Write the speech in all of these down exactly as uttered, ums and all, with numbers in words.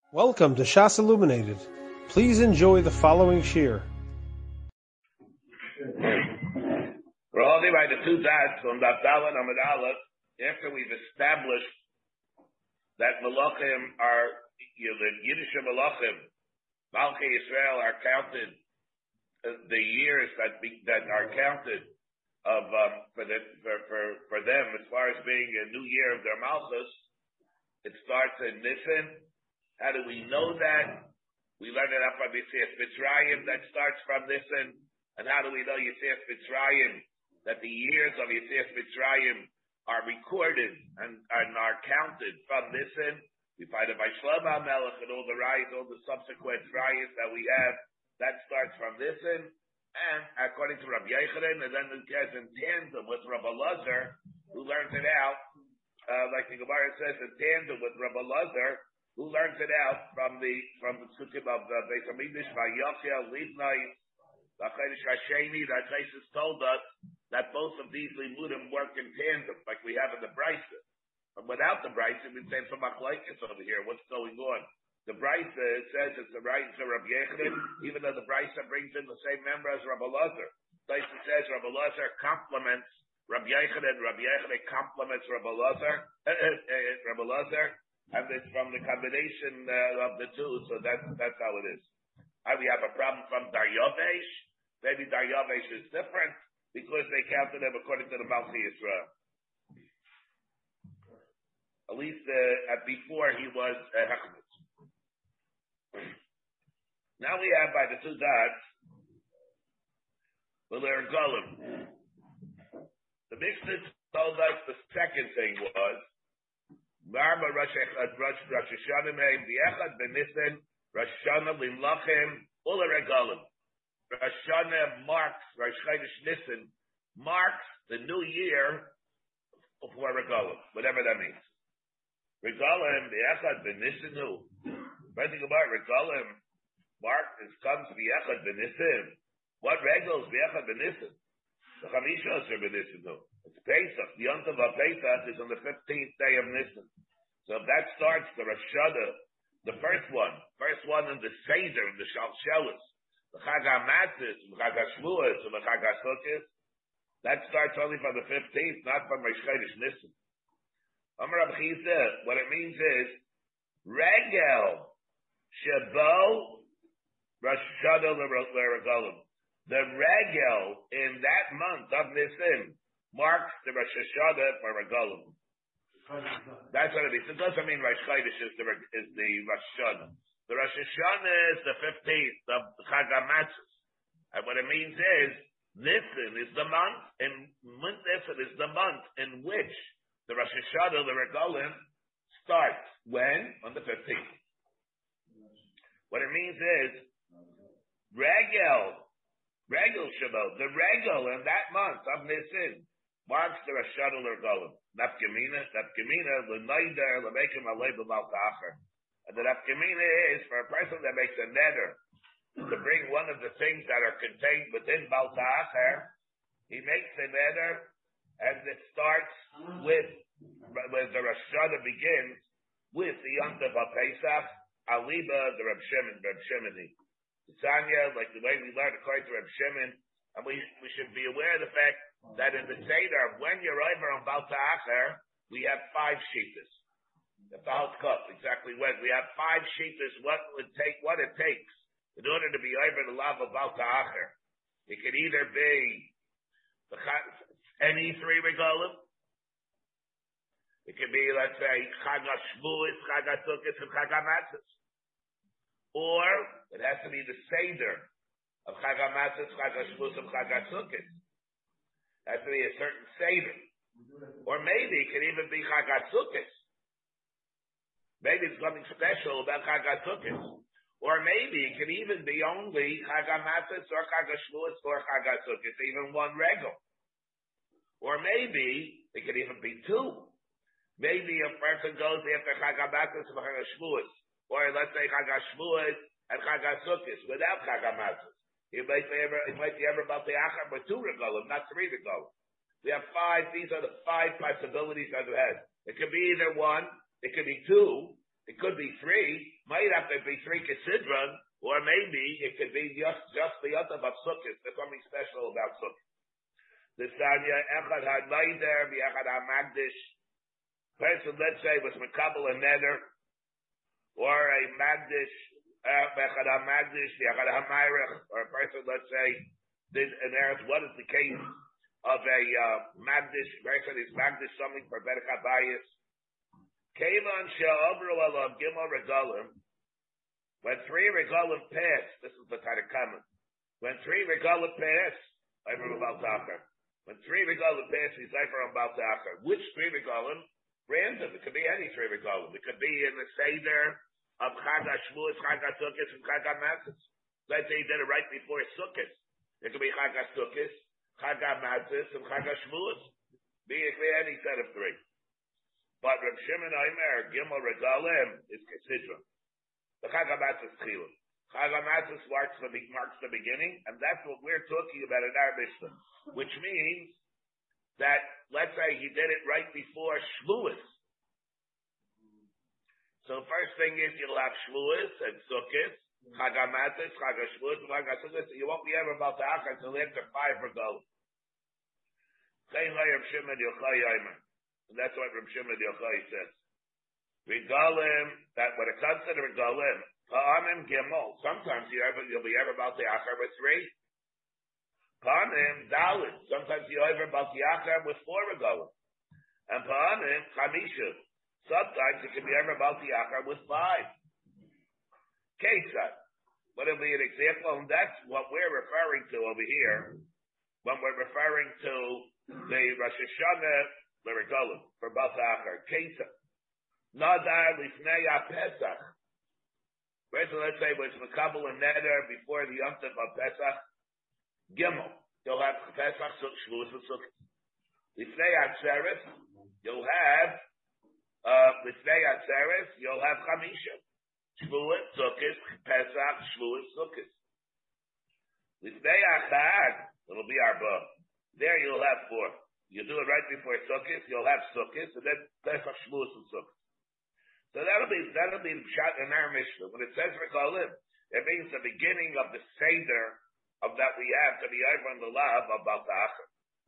Welcome to Shas Illuminated. Please enjoy the following shir. We're holding by the two dots on Dafdala and Amid Aleph after we've established that Malachim are, you know, the Yiddish Malachim, Malchei Yisrael are counted, uh, the years that be, that are counted of um, for, the, for for for them as far as being a new year of their Malchus. It starts in Nisan. How do we know that? We learned it up from Yitzias Mitzrayim that starts from Nisan. And how do we know Yitzias Mitzrayim? That the years of Yitzias Mitzrayim are recorded and, and are counted from Nisan. We find it by Shlomo HaMelech and all the rayos, all the subsequent rayos that we have. That starts from Nisan. And according to Rabbi Yochanan, and then it gets in tandem with Rabbi Elazar, who learns it out, uh, like the Gemara says, in tandem with Rabbi Elazar, who learns it out from the from the Sukkim of the Beis Hamikdash by Yochel, Libnai, the Chodesh Hasheni. That Chaysis told us that both of these limudim work in tandem, like we have in the Brisa. But without the Brisa, we'd say some machlokes over here. What's going on? The Brisa, it says it's the right to Rabbi Yochanan, even though the Brisa brings in the same member as Rabbi Elazar. Brisa says Rabbi Elazar complements Rabbi Yochanan. Rabbi Yochanan complements Rabbi Elazar. Uh, uh, uh, Rabbi Elazar. And it's from the combination uh, of the two, so that's that's how it is. And we have a problem from Daryavesh. Maybe Daryavesh is different because they counted them according to the Malchei Yisrael. At least uh, before he was uh, Hechmetz. Now we have by the two dots, the Ler Golem. The Mishnah told us the second thing was, Marma Rosh Hashanah Meim B'Echad B'Nisan Rosh Hashanah Limlachim Ula Regalim. Rosh Hashanah marks Rosh Chodesh Nisan marks the new year for Regalim, whatever that means. Regalim B'Echad B'Nisan who? Writing about Regalim mark is comes B'Echad B'Nisan. What regals B'Echad B'Nisan? The Chamishos are B'Nisan who? It's Pesach. The Yom Tov of Pesach is on the fifteenth day of Nisan. So if that starts the Rosh Hashanah, the first one, first one in the Seder, the Shalshelis, the Chag HaMatzis, the Chag HaShvuos, the Chag HaSukkos, that starts only from the fifteenth, not from Rosh Chodesh Nisan. Amar Rabbi Chizah, what it means is, Regel Shabo Rosh Hashanah L'Regalim. The Regel in that month of Nisan marks the Rosh Hashanah for Regalim. That's what it means. It doesn't mean Rosh Chodesh is the is the Rosh Hashanah. The Rosh Hashanah is the fifteenth of Chag HaMatzos, and what it means is Nisan is the month, and Nisan is the month in which the Rosh Hashanah, the Regalim, starts. When? On the fifteenth. What it means is Regel, Regel Shabbat, the Regel in that month of Nisan marks the Rosh Hashanah Regalim. Nafkamina, Nafkamina, L'Neider, L'Mekim Alei B'Mal Ta'acher. And the Nafkamina is for a person that makes a neder to bring one of the things that are contained within Bal Ta'acher. He makes a neder, and it starts with, when the Rosh Hashanah begins, with the Yom Tov HaPesach, Aliba, the Reb Shimon, Reb Shimoni. Tanya, like the way we learned according to Reb Shimon, and we, we should be aware of the fact that in the Seder, when you're over on Bal Ta'acher, we have five shittas. The Bal Cup, exactly when. We have five shittas, what would take, what it takes in order to be over the love of Bal Ta'acher. It could either be the, any three regalim. It could be, let's say, Chag HaShvuos, Chag HaSukkos, and Chag HaMatzos. Or it has to be the Seder of Chag HaMatzos, Chag HaShvuos, and Chag HaSukkos. It has to be a certain Seder. Or maybe it could even be Chag HaSukkos. Maybe it's something special about Chag HaSukkos. Or maybe it could even be only Chag HaMatzos or Chag HaShvuos or Chag HaSukkos, even one regel. Or maybe it could even be two. Maybe a person goes after Chag HaMatzos or Chag HaShvuos. Or let's say Chag HaShvuos and Chag HaSukkos without Chag HaMatzos. It might be ever, it might be ever about the Achar, but two regalim, not three regalim. We have five, these are the five possibilities that we have. It could be either one, it could be two, It could be three. Might have to be three Kesidron, or maybe it could be just, just the other of Sukkot. There's something special about Sukkot. The Sanya, Echad HaNeider, Echad HaMagdish. Person, let's say, was Mekabel a Neder, or a Magdish, Echad HaMagdish, Echad HaMayrech, or a person, let's say, did an earth. What is the case of a uh, Magdish? Person is Magdish something for Berech HaBayis. Kevan she'obru alav gimel regalim. When three regalim pass, this is the kind of comment. When three regalim pass, I remember about Tachar. When three regalim pass, he's over about Tachar. Which three regalim? Random. It could be any three regalim. It could be in the Seder of Chag HaShvuos, Chag HaSukkos, and Chag HaMatzos. Let's say he did it right before Sukkot. It could be Chag HaSukkos, Chag HaMatzos, and Chag HaShvuos. Be it any set of three. But Reb Shimon Omer, Gimel Regalim, is Kesidron. The Chag HaMatzos Chilul. Chag HaMatzos marks the, marks the beginning, and that's what we're talking about in our Mishnah. Which means that, let's say he did it right before Shvuos. So first thing is you'll have Shvuos and Sukkot, Chag HaMatzos, Chag HaShvuos, and Chag HaSukkos. You won't be ever about to Achar until after five Regalim. Chayin Reb Shimon Yochai Omer. And that's what Reb Shimon Yochai says. Regalim, that when it comes to the Regalim, Pa'amim Gimel, sometimes you ever, you'll be ever about the Achar with three. Pa'amim Dalit, sometimes you're ever about the Achar with four Regalim. And Pa'amim Chamisha, sometimes you can be ever about the Achar with five. Kesat, what will be an example? And that's what we're referring to over here, when we're referring to the Rosh Hashanah, the regalim for Bal Ta'achar. Kesa. Nadar Lifnei HaPesach. First, let's say it was Mekabel and Neder before the Yom Tov of Pesach. Gimel. You'll have Pesach, Shavuos, and Sukkot. Lifnei HaTzeres. You'll have, uh, Lifnei HaTzeres, you'll have Chamisha. Shavuos, Sukkot, Pesach, Shavuos, Sukkot. Lifnei HaChag. It'll be Arba. There you'll have four. You do it right before Sukkot, you'll have Sukkot, and then Pesach, Shavuos, and Sukkot. So that'll be, that'll be shot in our Mishnah. When it says Regalim, it means the beginning of the Seder of that we have to be over in the lab of Bal Ta'achar.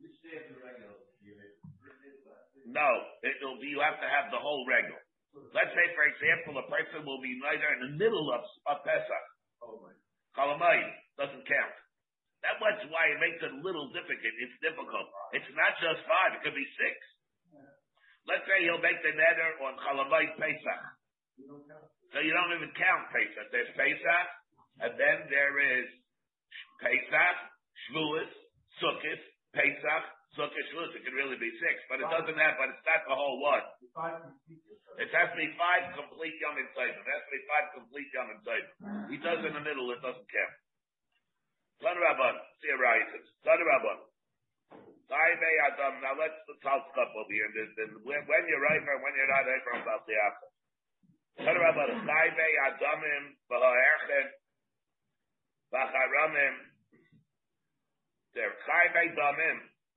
No, it'll be, you have to have the whole regal. Let's say, for example, a person will be neither in the middle of, of Pesach. Chalamayim doesn't count. That's why it makes it a little difficult. It's difficult. It's not just five. It could be six. Let's say he'll make the neder on Chalavayit Pesach. So you don't even count Pesach. There's Pesach, and then there is Pesach, Shavuos, Sukkot, Pesach, Sukkot, Shavuos. It could really be six, but it doesn't have, but it's not the whole one. It has to be five complete Yom Tzayim. It has to be five complete Yom Tzayim. He does in the middle, it doesn't count. Son Rabban, see a rises. Son Rabban. Adam. Now let's talk up over here. When, when you're right or when you're not right from about the Achar. Son Rabban, Chayve Adamim, B'ha'erchen, B'charamim. They're Chayve Adamim.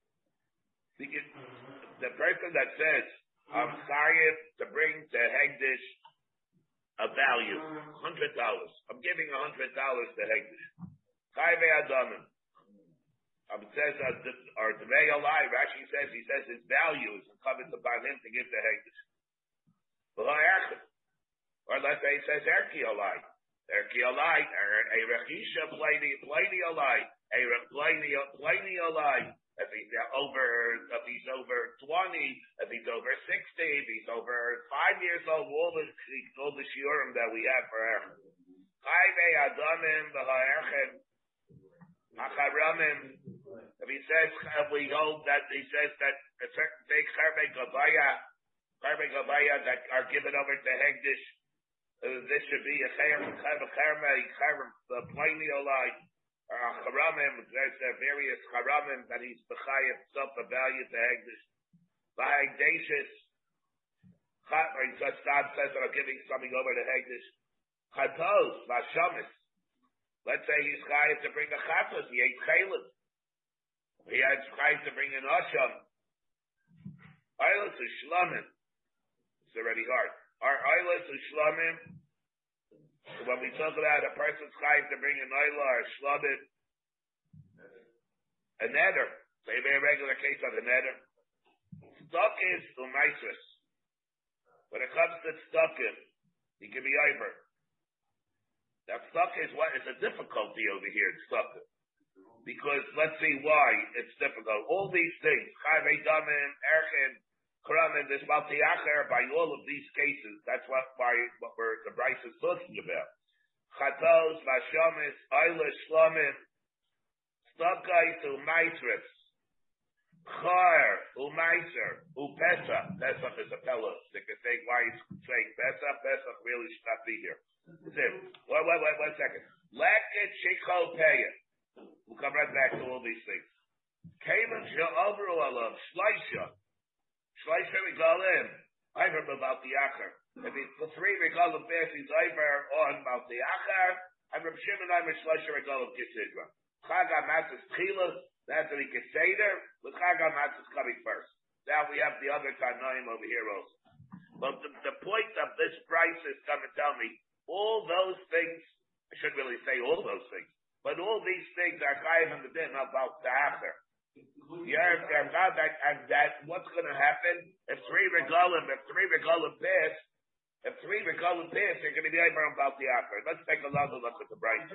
The person that says, I'm chayiv to bring to Hegdish a value, one hundred dollars. I'm giving one hundred dollars to Hegdish. Chayve Adamim. Um, it says, uh, or the May Alai, Rashi says, he says his value is incumbent upon him to give to Hegdish. Or let's say he says Erki Alai. Erki Alai, a Rechisha Pliny, Pliny Alai, a Pliny, Pliny Alai. If he's over, if he's over twenty, if he's over sixty, if he's over five years old, all the, all the shiurim that we have for him. Chayve Adamim, B'ha'erchen, Acharamim. If he says, if we hold that, he says that a certain thing, Charbe Gabaya, Charbe Gabaya, that are given over to Hegdish, uh, this should be a Chayim, Charbe Charme, Charbe, the Pliny Olai, or Acharamim, there's uh, various Charamim that he's B'chayim, self the value to Hegdish. V'hegdashis, or he says, God says that I'm giving something over to Hegdish. Chatos, Vashamis. Let's say he's chayiv to bring a chatos, he ate chaylim. He had chayiv to bring an asham. Eilos is shlamim. It's already hard. are oilers and shlomim. When we talk about a person's chayiv to bring an oiler or shlomim, a neder, say a regular case of a neder. Stockis umaisris. When it comes to stockin, he can be over. Now stockis, what is a difficulty over here in stockin? Because let's see why it's difficult. All these things, chayiv edamin, erchin, kramim, this maltiacher, by all of these cases, that's what by what we're the Bryce is talking about. Chatos, vashamis, eilish, shlomim, stockis umaisris. Char, Umaiser, Upesa. Pesach is a fellow. They can say why he's saying Pesach. Pesach really should not be here. That's it. Wait, wait, wait, one second. Lekit Shikol Peya. We'll come right back to all these things. Kalim Sha'avru Alav, Shleisha. Shleisha Regalim. I've heard about the Acher. If he for three Regalim pass, he's over on about the Acher. I'm Reb Shimon, I'm a Shleisha Regalim Kisidra. Chaga Matzis Tchilas. That's what he can say there. With Chag HaMatzah is coming first. Now we have the other Tanaim over here also. But the, the point of this price is come and tell me all those things. I shouldn't really say all those things, but all these things are chayiv in the din about the acher. Yeah, and that, and that what's going to happen if three regalim, if three regalim pass, if three regalim pass, you're going to be over about the acher. Let's take another look at the price.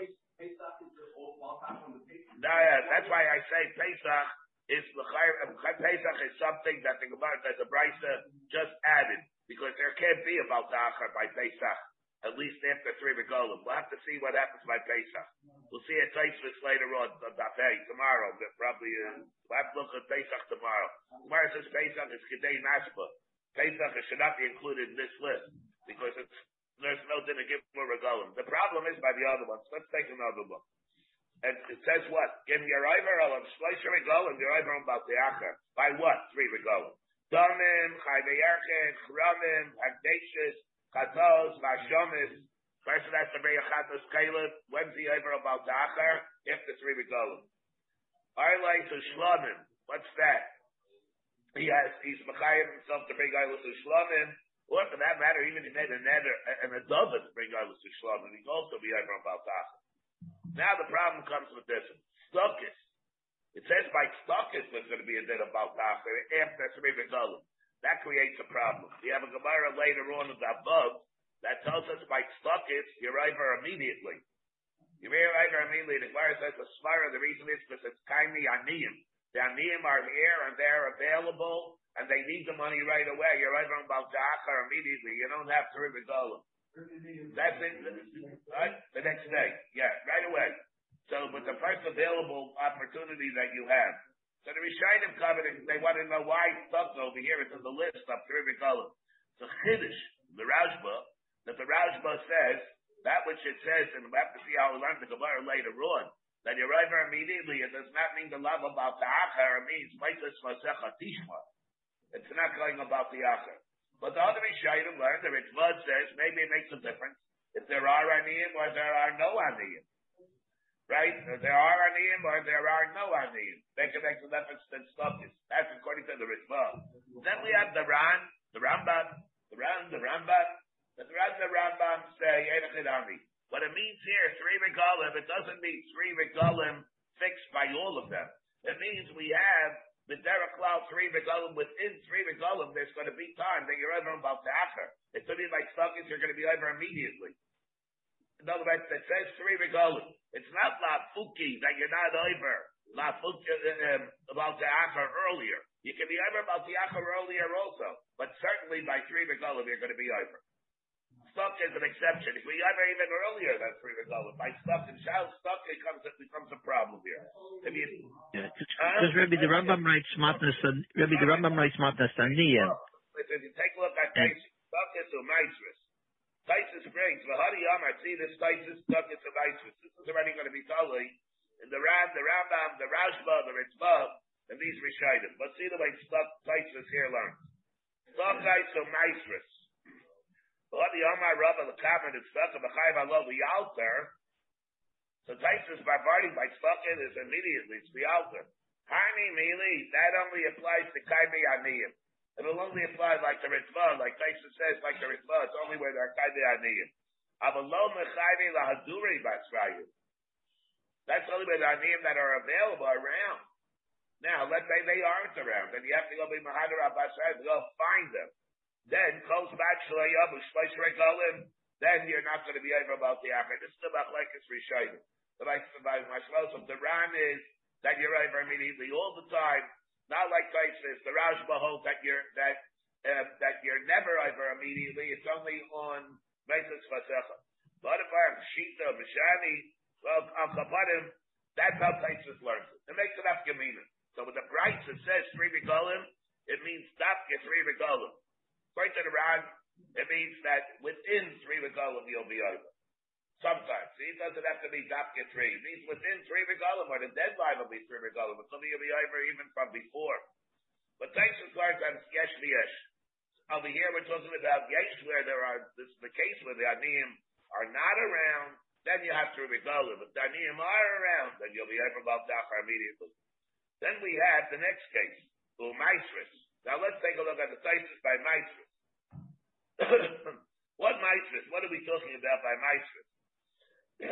No, yeah, that's why I say Pesach is Pesach is something that the Gemara, that the Brisa just added, because there can't be about the Acher by Pesach, at least after three regalim. We'll have to see what happens by Pesach. We'll see a Taisvis later on, tomorrow. Probably uh, we'll have to look at Pesach tomorrow. Gemara says Pesach is Kedei Nashba. Pesach should not be included in this list because it's, there's no din to give for regalim. The problem is by the other ones. Let's take another look. And it says what? Give your Iver of Shleisha regalim, your Iver about the Acher. By what? Three regalim. Damim, Chayveyarchen, Chramim, Hagdashis, Chatos, Vashomis. Person has to bring a Chatos Caleb. When's the Iver about the Acher? After three regalim. Arlai to Shlomim. What's that? He has, he's Mechayim himself to bring Ilos to Shlomim. Or for that matter, even he made a neder and a dozen to bring Ilos to Shlomim. He can also be Iver about the Acher. Now the problem comes with this. Stockis. It says by Stockis there's going to be a din about Tacher after three regalim. That creates a problem. We have a Gemara later on in the above that tells us by Stockis you're over immediately. You're over immediately. The Gemara says the Svara, the reason is because it's kindly Aniyim. The Aniyim are here and they're available and they need the money right away. You're over about Tacher immediately. You don't have three regalim. That's it, right? The next day. Yeah, right away. So, with the first available opportunity that you have. So the Rishayim covered, they want to know why stuff over here is in the list of three regalim. So Chiddush, the Rashba, that the Rashba says, that which it says, and we have to see how we learn the Gemara later on, that you're over immediately, it does not mean the love about the Acher, it means Maitis Masecha Tishma. It's not going about the Acher. But the other Rishayim learned, the Ritva says, maybe it makes a difference if there are Aniyim or there are no Aniyim. Right? There are Aniyim or there are no Aniyim. They can make a difference than Stockis. That's according to the Ritva. Then we have the Ran, the Rambam, the Ran, the Rambam. The Ran, the Rambam say, Eidachidami. What it means here, three regalim, it doesn't mean three regalim fixed by all of them. It means we have the Derek Cloud three regalim, within three regalim, there's going to be time that you're over about the Acher. It could be like Stockis, you're going to be over immediately. In other words, it says three regalim. It's not La Fuki that you're not over La Fuki um, about the Acher earlier. You can be over about the Acher earlier also, but certainly by three regalim, you're going to be over. Stock is an exception. If we ever even earlier than three regalim, by stock and child stock, it comes it becomes a problem here. If you, yeah, because uh, Rebbe the Rambam writes smartness and Rebbe the Rambam writes smartness and Niyah. If you take a look at Taisus, stock is a mitzvah. Taisus brings v'hari yamar. See this Taisus stock is a mitzvah. This is already going to be totally in the Ram, the Rambam, the Rashba, the Ritzvah, and these Rishayim. But see the way stock Taisus here learns. Stock is a mitzvah. So Taisus Barbardi by Stokin is immediately, it's the altar. Hani Mili, that only applies to Kaimi Aniyim. it'll only apply like the Ritva, like Tyson says, like the Ritva. It's only where they're kind of aniyim. Avalom mechayvi lahaduri batzrayu. That's only where the aniyim that are available around. Now, let's say they aren't around, then you have to go be mahadar abatzrayu to go find them. Then calls back shalayabu shleish regalim. Then you're not going to be over about the acher. This is about like it's rishayim. The like the Ran is that you're over immediately all the time. Not like Taisus, the Rashba holds that you're that uh, that you're never over immediately. It's only on Meisus Fasecha. But if I have Shita, Mishani, well, Al Kapadim, that's how Taisus learns it. It makes it up Gemina. So with the Bright that says three regalim, it means stop your three regalim. According to the Ran, it means that within three regalim you'll be over. Sometimes. See, it doesn't have to be Dapka three. It means within three regalim, or the deadline will be three regalim. But something will be over even from before. But thanks to learns on Yesh V'Yesh. Over here we're talking about Yesh, where there are, this is the case where the Aniyim are not around, then you have three regalim. If the Aniyim are around, then you'll be over about Dachar immediately. Then we have the next case, U'Maisris. Now let's take a look at the Taisus by Maisris. What Maisris? What are we talking about by Maisris? the,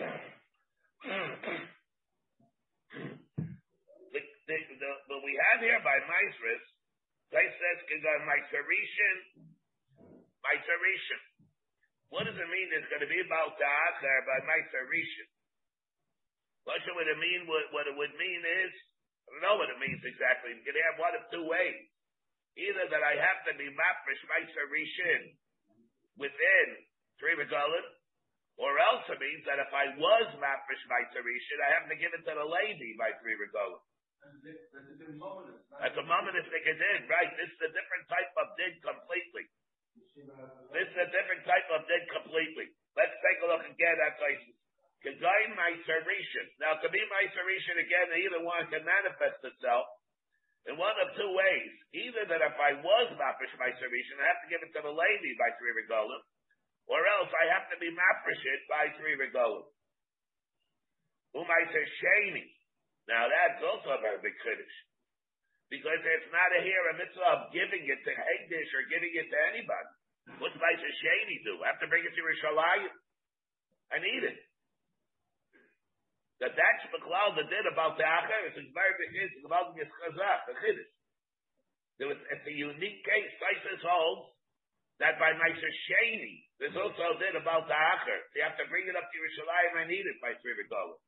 the, the, what we have here by Maisris, they says Maisarishan, Maisarishan. What does it mean? It's going to be about the Acher by Maisarishan. What should it mean? What, what it would mean is, I don't know what it means exactly. You can have one of two ways. Either that I have to be Mafresh Maisarishan within three regalim, or else it means that if I was Mafresh Maisarishan, I have to give it to the lady by three regalim. That's a momentous did, right? This is a different type of did completely. This is a different type of did completely. Let's take a look again at places. Kedain Maisarishan. Now, to be Maisarishan again, either one can manifest itself in one of two ways. Either that if I was Mafresh Maisarishan, I have to give it to the lady by three regalim, or else I have to be Mafresh it by three regalim. Umaiser Sheni. Now that's also a very big kiddush. Because it's not a here a mitzvah of giving it to Hegdish or giving it to anybody. What's Maiser Sheni do? I have to bring it to Yerushalayim. I need it. That that's the cloud that did about the Acher. It's very big. It's about the Chazak, the Chiddush. There was, it's a unique case. Taisus holds that by Maiser Sheni, there's also did about the Acher. You have to bring it up to Yerushalayim. I need it by three regalim.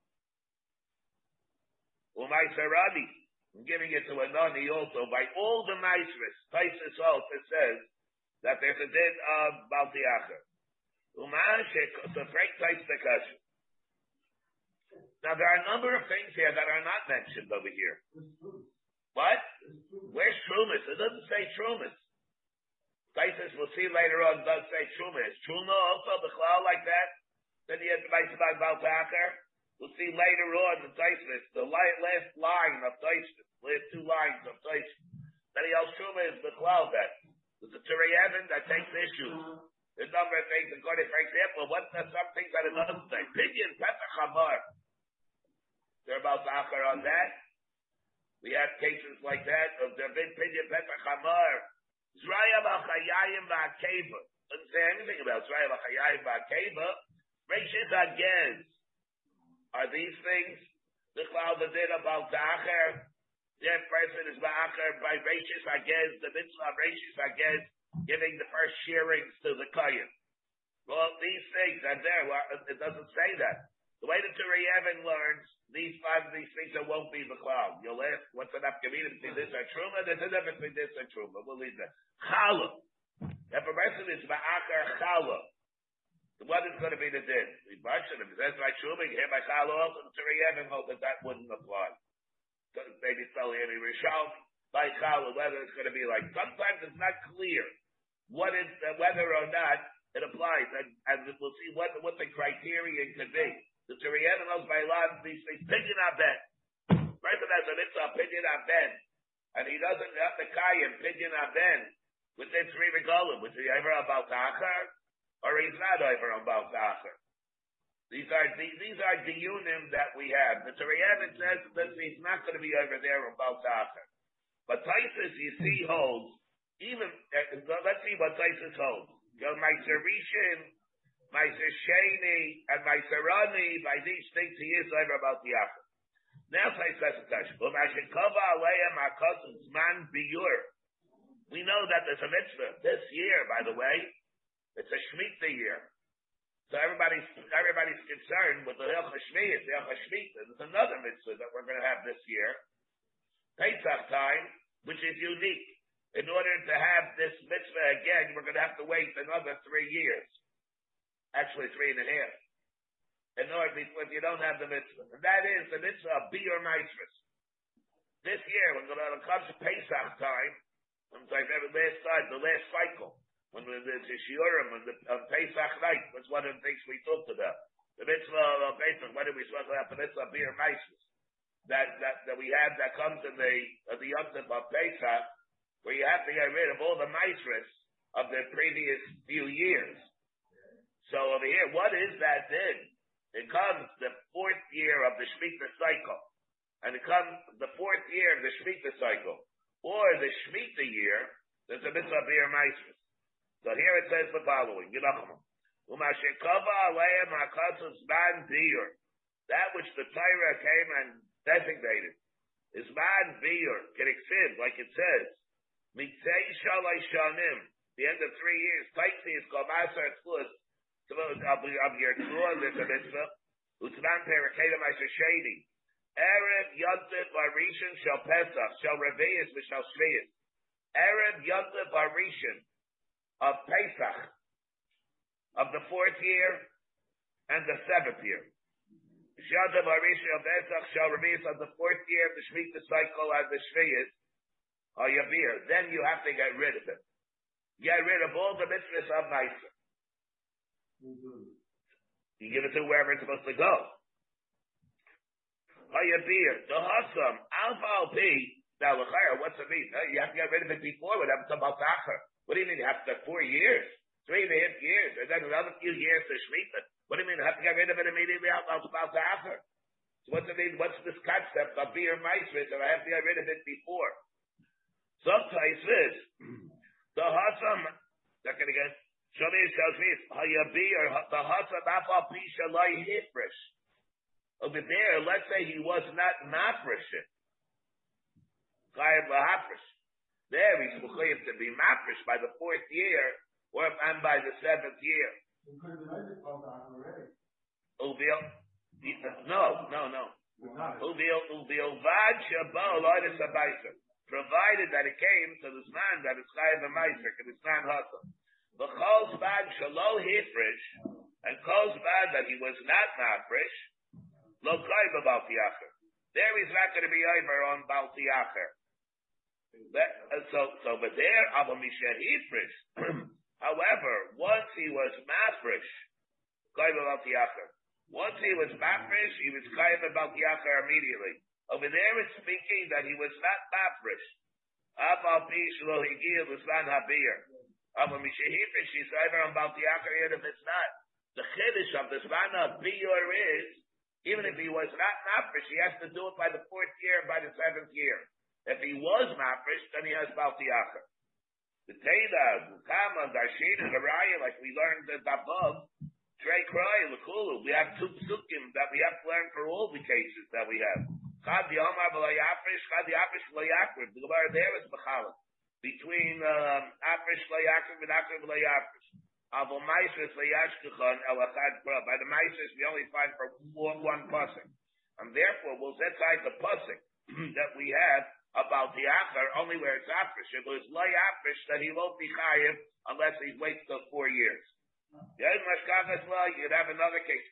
U'Maiser Radi, I'm giving it to a nani also. By all the Maisris, Taisus holds, it says that there's a did of about the Acher. U'Mashik, the Frank Taisus Kasha. Now, there are a number of things here that are not mentioned over here. What? Where's Trumas? It doesn't say Trumas. Taisus, we'll see later on, does say Truma. Is Truma also the cloud like that? Then you have to write about Baltacher. We'll see later on the Taisus, the last line of Taisus, last two lines of Taisus. Then he else Truma is the cloud that. There's a Turei Evan that takes issues. There's a number of things, according, for example, what are some things that it doesn't say? Pidyon, Pesach Hamar. They're about the Acher on that. We have cases like that of the big Pidyon Pesach Hamar. Zraya B'Chayayim B'Akeva. Doesn't say anything about Zraya B'Chayayim B'Akeva. Reshis Agez. Are these things the cloud that did about the Acher? The person is B'Acher by Reshis Agez, the mitzvah of Reshis Agez, giving the first shearings to the Kohen. Well, these things are there. Well, it doesn't say that. The way the Turei Evan learns, these five of these things that won't be the cloud. You'll ask, what's an afkamina between this and Truma? There's a difference between this and Truma. We'll leave that. Chala. If a person is Ma'akar Chala, what is going to be the din? We mentioned if that's by Truma, you hear by Chala also, the Turei Evan holds that that wouldn't apply. So maybe tell you, Rishal, by Chala, whether it's going to be like, sometimes it's not clear what is, uh, whether or not it applies, and, and we'll see what, what the criterion could be. The Turei Evan knows by a lot of these things. Pidyon Aben. Person has a mitzvah, Pidyon Aben. And he doesn't have the Kayan, Pidyon Aben, within three regalim. Was he ever about Acher? Or he's not ever about Acher? These are the, these are the unim that we have. The Turei Evan says that he's not going to be over there about Acher. But Taisus, you see, holds, even, uh, let's see what Taisus holds. Go Meiser Rishon, Meiser Sheni, and Meiser Rani, by these things he is over about the Acher. Now Taisus says a question. Umashikova Aleim HaKosim Zman Biyur. We know that there's a mitzvah this year, by the way. It's a Shemitah year. So everybody's everybody's concerned with the Hilchah Shmiyah, the Hilchah Shemitah. There's another mitzvah that we're going to have this year, Pesach time, which is unique. In order to have this mitzvah again, we're going to have to wait another three years. Actually, three and a half. In order, if you don't have the mitzvah. And that is the mitzvah of Biur Maisris. This year, when it comes to Pesach time, I'm sorry, last time, the last cycle, when there's a Shiurim, on, the, on Pesach night, was one of the things we talked about. The mitzvah of Pesach, what did we supposed to have? The mitzvah of Biur Maisris. That, that, that we have, that comes in the, uh, the Yom Tov of Pesach, where you have to get rid of all the Maisris of the previous few years. So over here, what is that then? It comes the fourth year of the Shemitah cycle. And it comes the fourth year of the Shemitah cycle. Or the Shemitah year, there's a mitzvah of Biur Maisris. So here it says the following. That which the Torah came and designated is man biur, k'riksiv, like it says. Mitzei shalai shanim, the end of three years. Taitzi is called Maser Tzlus. Of your Tzlus, there's a mitzvah. Utzman perakeda Maser Sheni. Erev Yontif Arishan shall Pesach, shall Revius, shall Shvius. Erev Yontif Arishan of Pesach, of the fourth year and the seventh year. Yontif Arishan of Pesach shall Revius of the fourth year of the Shemitah cycle and the Shvius. Or Yavir. Then you have to get rid of it. Get rid of all the mitzvahs of Meiser. You give it to wherever it's supposed to go. Hayabir, the Hassam, Alpha Al P. Now, what's it mean? You have to get rid of it before. What happens about Tacher? What do you mean? You have to four years, three and a half years, and then another few years to Shemitah. What do you mean? You have to get rid of it immediately about Tacher? So what's it mean? What's this concept of Biur Maisris? And I have to get rid of it before. Sometimes this, the Hassam, second again. Shani tells me, Hayabir, the Hassam Alpha P. Shalai Hifresh. Over there, let's say he was not mafresh. Chayav lahafresh. There he's mechuyev to be mafresh by the fourth year, or and by the seventh year. Uvil, no, no, no. Uvil, uvil vad shabo loydus abayser. Provided that it came to this man that is chayav abayser, and it's not hustle. The chol zman shalo hifresh, and chol zman that he was not mafresh. Lo kaib about the acher. There he's not going to be over on about the acher. So, so, but there, Abu Misha Hifrish. However, once he was mafresh, kaib about the acher. Once he was mafresh, he was kaib about the acher immediately. Over there, it's speaking that he was not mafresh. Abu Misha lo higil l'zman habir. Abu Misha Hifrish, he's over on about the acher yet if it's not. The chiddush of the zman habir is. Even if he was not mafresh, he has to do it by the fourth year and by the seventh year. If he was mafresh, then he has Balti Acher. The Teda, Kama, Darshin, and Araya, like we learned at above, Trey Cry, Lakulu, we have two psukim that we have to learn for all the cases that we have. Chad the Omar B'layafresh, Chad the Afresh B'layakriv. The Gemara there is B'chala. Between um, Afresh B'layakriv and Akriv B'layafresh. By the Maisers, we only find for one pasuk. And therefore, we'll set aside the pasuk that we have about the Acher, only where it's Afrish. It was Lay Afrish that he won't be Chayiv unless he waits till four years. You'd have another case.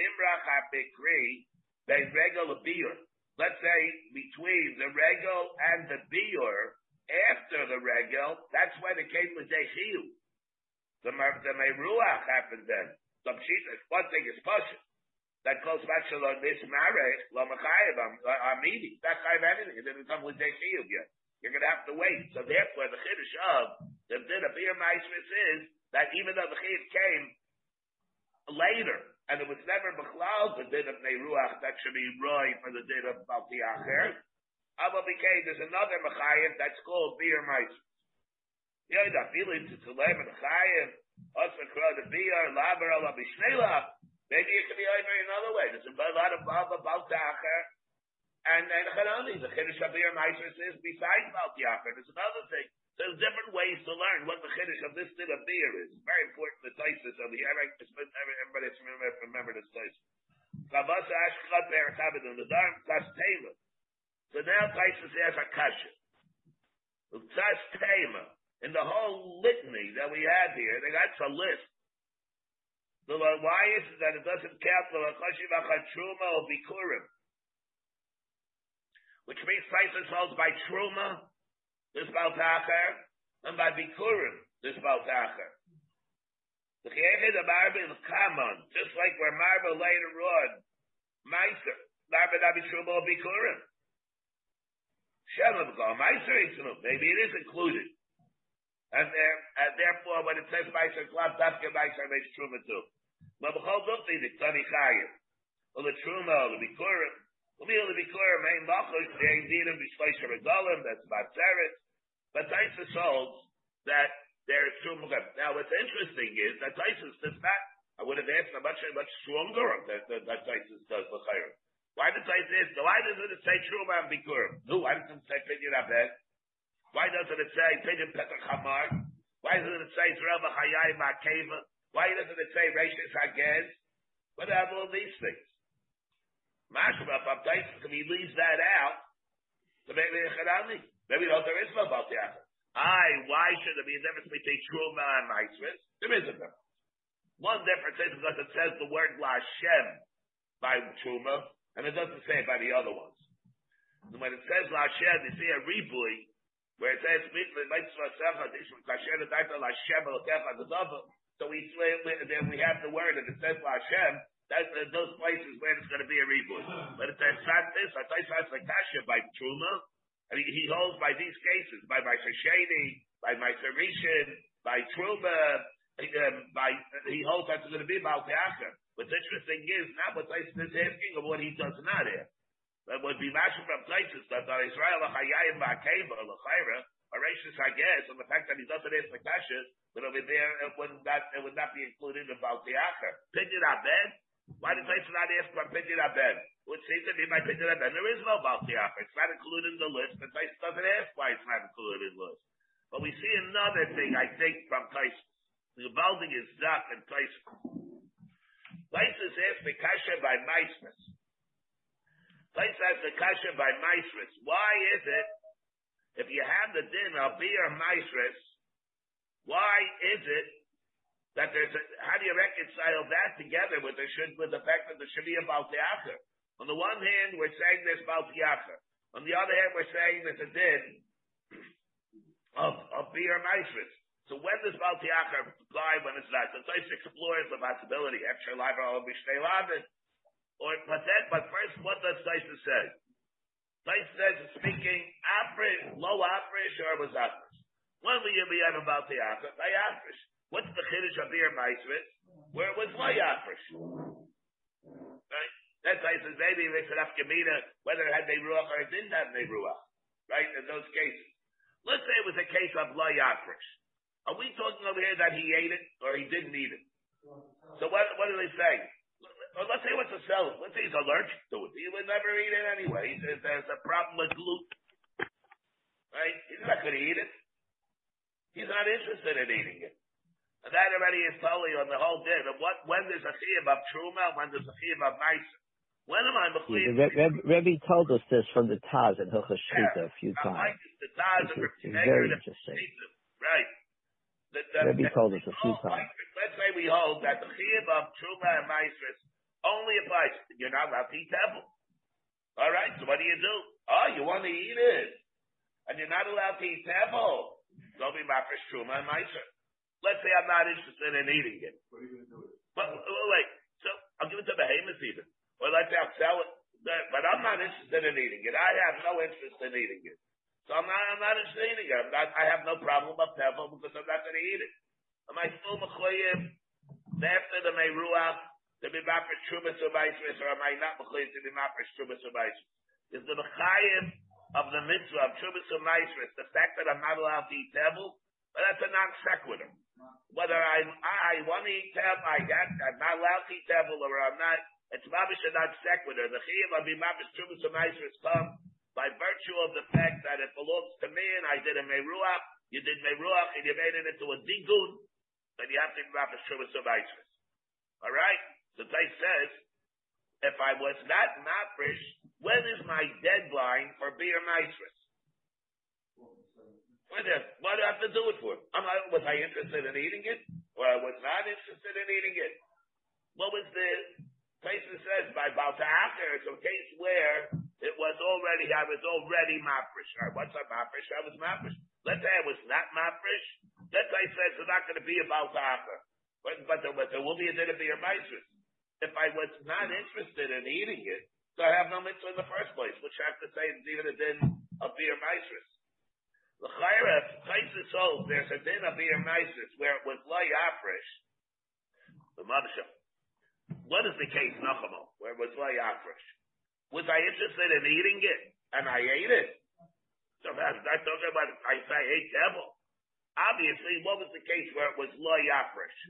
Let's say between the Regel and the Biur, after the Regel, that's when it came with Dechiyu. The the Meruach happened then. So one thing is Pasha. That goes back to this marriage, Lo Mechayev, our meeting. That's not anything. It didn't come with Dechiyuv yet. You're going to have to wait. So therefore, the Chiddush of the din of Biur Maisris is that even though the Chiyuv came later, and it was never Bechlal, the din of Meruach, that should be Roy for the din of Balti Acher. Abba B'Kei, there's another Mechayev that's called Biur Maisris. Yoda feeling to to learn and chayim. Also, the beer, laber, ala bishnela. Maybe it could be over another way. There's a lot of baba baltacher, and and chanami. The chiddush of beer ma'asris is besides baltacher. There's another thing. There's different ways to learn what the chiddush of this thing of beer is. Very important. The taisus over here. Everybody remember remember this taisus. Kabasa ashkad be'erchabed in the darm tas tema. So now taisus has a kasha. Tas tema. In the whole litany that we had here, they got a list. So why is it that it doesn't count the Chashivachat Truma or Bikurim? Which means Taisus holds by Truma, this Baltacher, and by Bikurim, this Baltacher. The Chiyechid of Marba is common, just like where Marba later on, Meiser, Marba Nabi Truma or Bikurim. Shem of God, Meiser, maybe it is included. And, there, and therefore, when it says Meiser Klav, Dafke Meiser makes Truma too. But b'chol dukti the Tani Chayim, or the Truma, or the Bikurim, or the Bikurim, main Machush, the Eindinim, B'shleisha Regalim, that's about Teretz. But Taisus holds that there is Truma. Now, what's interesting is that Taisus does not, I would have asked a much, much stronger that, that, that Taisus does L'chayim. Why does Taisus, why doesn't it say Truma and Bikurim? No, why doesn't it say Pidyon Abed? Why doesn't it say Pidyon Petach Hamar? Why doesn't it say Zerah Chayai Ma'akeva? Why doesn't it say Reishis Hagez? What about all these things? Mashma, if he leaves that out, so maybe maybe no, there is no Baltiach. I, why should there be a difference between Truma and Maisris? There is a difference. One difference is because it says the word Lashem by Truma, and it doesn't say it by the other ones. And when it says Lashem, you see a ribui, where it says, so we, then we have the word, and it says Lashem, that's uh, those places where it's going to be a reboot. But it says this, I tell you, that's the kasha by Truma, and he, he holds by these cases, by my Shasheni, by my Sarishan, by Truma, um, by, he holds that's going to be about Teacher. What's interesting is, not what Tyson is asking, of what he does not ask. That would be Masha from Tyson, that Israel, Chayayim, Ba'akeva, L'chayra, Arashis Hagez, and the fact that he doesn't ask the kasha, but over there, it would not, it would not be included in Baal Teacher. Pidyon Abed? Why did Tyson not ask for Pidyon Abed? It would seem to be by Pidyon Abed. There is no Baal Teacher. It's not included in the list, and Tyson doesn't ask why it's not included in the list. But we see another thing, I think, from Tyson. The building is Zak and Tyson. Tyson asked the kasha by Maisris. Tyson has the kasha by Maisris. Why is it, if you have the din of beer Maisris, why is it that there's a, how do you reconcile that together with the should with the fact that there should be a Baal Teacher? On the one hand, we're saying there's Baal Teacher. On the other hand, we're saying there's a din of, of beer Maisris. So when does Baal Teacher apply, when it's not? So Tyson explores the possibility. Extra live or Mishnei Lavin. Or but then, but first, what does Tyson say? Tyson says it's speaking afrish, low afrish, or was afrish. When will you be on about the afrish? By afrish. What's the chiddush of beer Maisris? Where it was low afrish. Right? That's why he says maybe they could have Gemina, whether it had Neiruach or it didn't have Neiruach. Right? In those cases. Let's say it was a case of low afrish. Are we talking over here that he ate it or he didn't eat it? So what, what are they saying? Well, let's say what's the cell. Let's say he's allergic to it. He would never eat it anyway. He says there's a problem with gluten. Right? He's not going to eat it. He's not interested in eating it. And that already is totally on the whole day. And what, when there's a chiyuv of Truma, when there's a chiyuv of Meiser. When am I yeah, Rebbe, Rebbe told us this from the Taz and Hilchos Shchita a few times. Like the Taz and it's very interesting. Right. The, the, Rebbe told us a few times. Like, let's say we hold that the chiyuv of Truma and Meiser only applies. You're not allowed to eat temple. All right. So what do you do? Oh, you want to eat it, and you're not allowed to eat temple. Don't be mafresh Truma and Meiser. Let's say I'm not interested in eating it. What are you going to do with it? But wait. So I'll give it to behemoth even, or let's say I'll sell it. But I'm not interested in eating it. I have no interest in eating it. So I'm not. I'm not interested in eating it. I'm not, I have no problem with temple because I'm not going to eat it. Am I still mechoyev after the meiruach to be mafresh Truma Subaisis, or am I not mechoyev to be mafresh Truma Subaisis? Is the mechayev of the mitzvah of Truma Subaisis the fact that I'm not allowed to eat temple, But that's a non sequitur. Whether I I want to eat tevel, I got I'm not allowed to eat tevel, or I'm not. It's mabish a non sequitur. The chiyuv of mabish trumas u'maisros come by virtue of the fact that it belongs to me, and I did a meruach. You did meruach, and you made it into a digun. Then you have to be mabish trumas u'maisros. All right. So Tais says, if I was not mafresh, when is my deadline for beer maisros? What do I have to do it for? I'm not, was I interested in eating it? Or I was not interested in eating it? What was the place that says by Balta'acher? It's a case where it was already, I was already mafresh. All right, what's a mafresh? I was mafresh. Let's say I was not mafresh. Let's say it says it's not going to be a Balta'acher. But, but, there, but there will be a din of beer maisros. If I was not interested in eating it, so I have no mitzvah in the first place, which I have to say is even a din of beer maisros. L'chayra, Taisus holds there's a din of beer maisros where it was lo yafresh. The Madashah. What is the case, Nachamo, where it was lo yafresh? Was I interested in eating it, and I ate it? So that's not talking about if I, I ate devil. Obviously, what was the case where it was lo yafresh?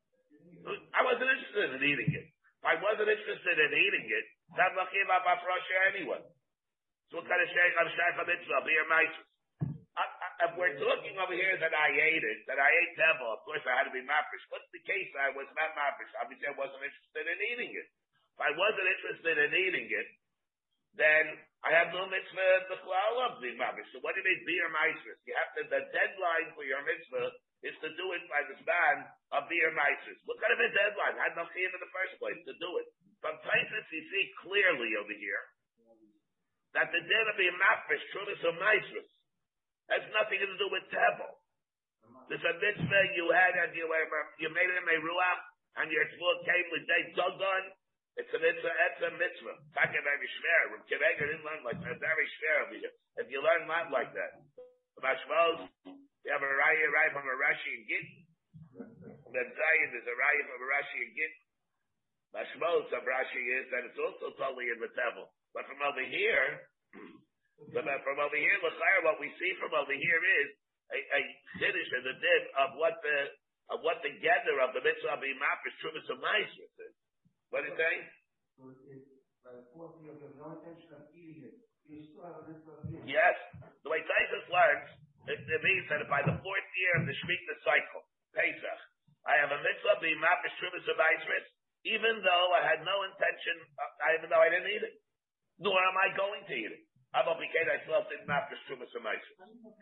I wasn't interested in eating it. If I wasn't interested in eating it, that's lachim abafrosha anyway. So what kind of sheikh on sheikh mitzvah beer maisros? If we're talking over here that I ate it, that I ate devil, of course I had to be mafresh. What's the case? I was not mafresh. Obviously I wasn't interested in eating it. If I wasn't interested in eating it, then I have no mitzvah b'chlal of the mafresh. So what do you mean beer maisros? You have to, the deadline for your mitzvah is to do it by the span of beer maisros. What kind of a deadline? I had no chiyuv in the first place to do it. From Taisus you see clearly over here that the din of being mafresh, trumas u'maisros, has nothing to do with tevel. There's a mitzvah you had and you you made it in meruach and your tzvah came with day dogon. It's a mitzvah. It's a mitzvah. Talking very shver. When Kiveger didn't learn like that, very shver over here. If you learn not like that, Mashmos, you have a raya raya from a Rashi and Git. The Zayin is a raya from a Rashi and Git. Mashmos of Rashi is that it's also totally in the tevel. But from over here. But from over here, what we see from over here is a, a chiddush and the din of what the of what the gather of the mitzvah of imafresh trumas u'maisros is. What is saying? So it's by the fourth year, you have no intention of eating it. You still have a mitzvah of eating it. Yes, the way Taisus learns, it, it means that by the fourth year of the Shemitah cycle, Pesach, I have a mitzvah of imafresh trumas u'maisros, even though I had no intention, uh, even though I didn't eat it, nor am I going to eat it. I'm up again, I still have to not for Trumas u'maisros.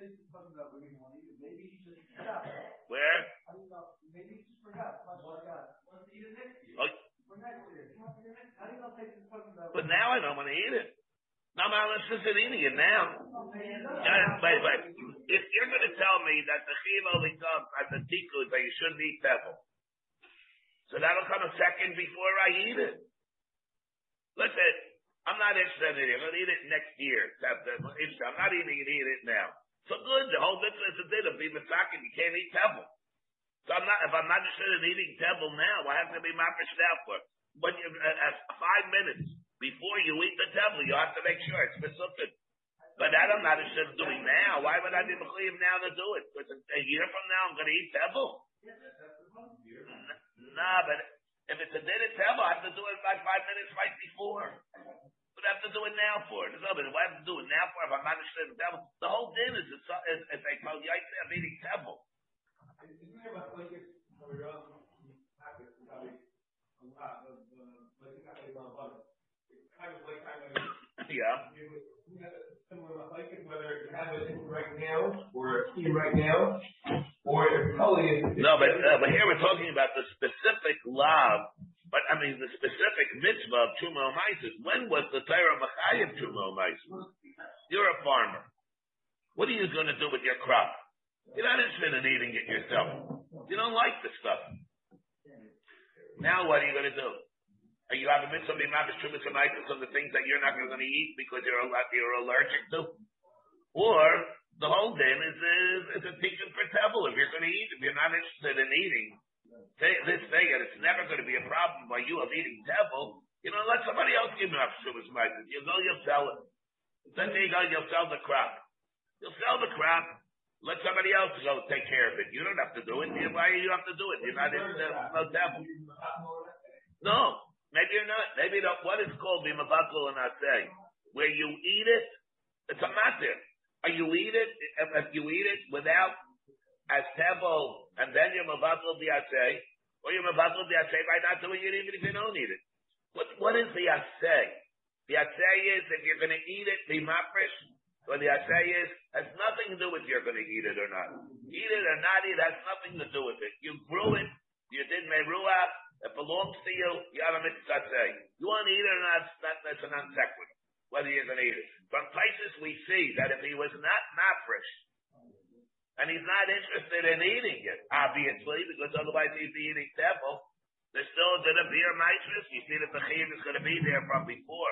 Maybe he just forgot. Where? I don't know. Maybe he just forgot. forgot. Wants to eat it next year. Oh. For next year. How do you know Taisus talking about? But now I don't want to eat it. No, I'm not interested in eating it now. Yeah, wait, wait. If you're going to tell me that the chiyuv only comes at the tikkun that you shouldn't eat tevel, so that'll come a second before I eat it. Listen. I'm not interested in it. I'm going to eat it next year. I'm not eating it, eat it now. So good. The whole mitzvah is a din of being misakin. You can't eat tevel. So I'm not, if I'm not interested in eating tevel now, I have to be mafresh now for. When you, uh, five minutes before you eat the tevel, you have to make sure it's misukid. But that I'm not interested in doing now. Why would I be mechuyev now to do it? Because a year from now I'm going to eat tevel. Nah, but if it's a din of tevel, I have to do it like five minutes right before. What do I have to do it now for? There's no bit. What do I have to do it now for if I'm not interested in tevel? The whole din is is is a kol yaitse of eating tevel. Isn't there about like it's we run habits probably a lot of like kind of like kind of Yeah. Similar like it whether you have it right now or eat right now or if totally is no, but uh, but here we're talking about the specific lav. But I mean, the specific mitzvah of Truma u'maisros. When was the Torah Machayev Truma u'maisros? You're a farmer. What are you going to do with your crop? You're not interested in eating it yourself. You don't like the stuff. Now what are you going to do? Are you have a mitzvah of imafresh trumas u'maisros on the things that you're not going to eat because you're you're allergic to? Or the whole din is is, is a tikkun for tevel. If you're going to eat, if you're not interested in eating. This thing, and it's never going to be a problem by you of eating tevel. You know, let somebody else give me up trumas u'maisros. You'll go, you'll sell it. Then you go, you'll sell the crop. You'll sell the crop, Let somebody else go take care of it. You don't have to do it. Why do you have to do it? You're not in the no temple. No, maybe you're not. Maybe the, what is called bimavakul and asay, where you eat it, it's a matir. Or you eat it, if, if you eat it without as temple, and then you're mavakul the asay, or you're mavakul the asay by not doing it even if you don't eat it. What what is the asay? The asay is if you're going to eat it, be mafresh. Or the asay is has nothing to do with you're going to eat it or not. Eat it or not eat it has nothing to do with it. You grew it, you did meruah, it belongs to you, you have a mitzvah say. You want to eat it or not, that's, that's a non sequitur, whether you're going to eat it. From places we see that if he was not mafresh, and he's not interested in eating it, obviously, because otherwise he'd be eating temple, there's still a bit of beer mitzvahs. You see that the chiyuv is going to be there from before.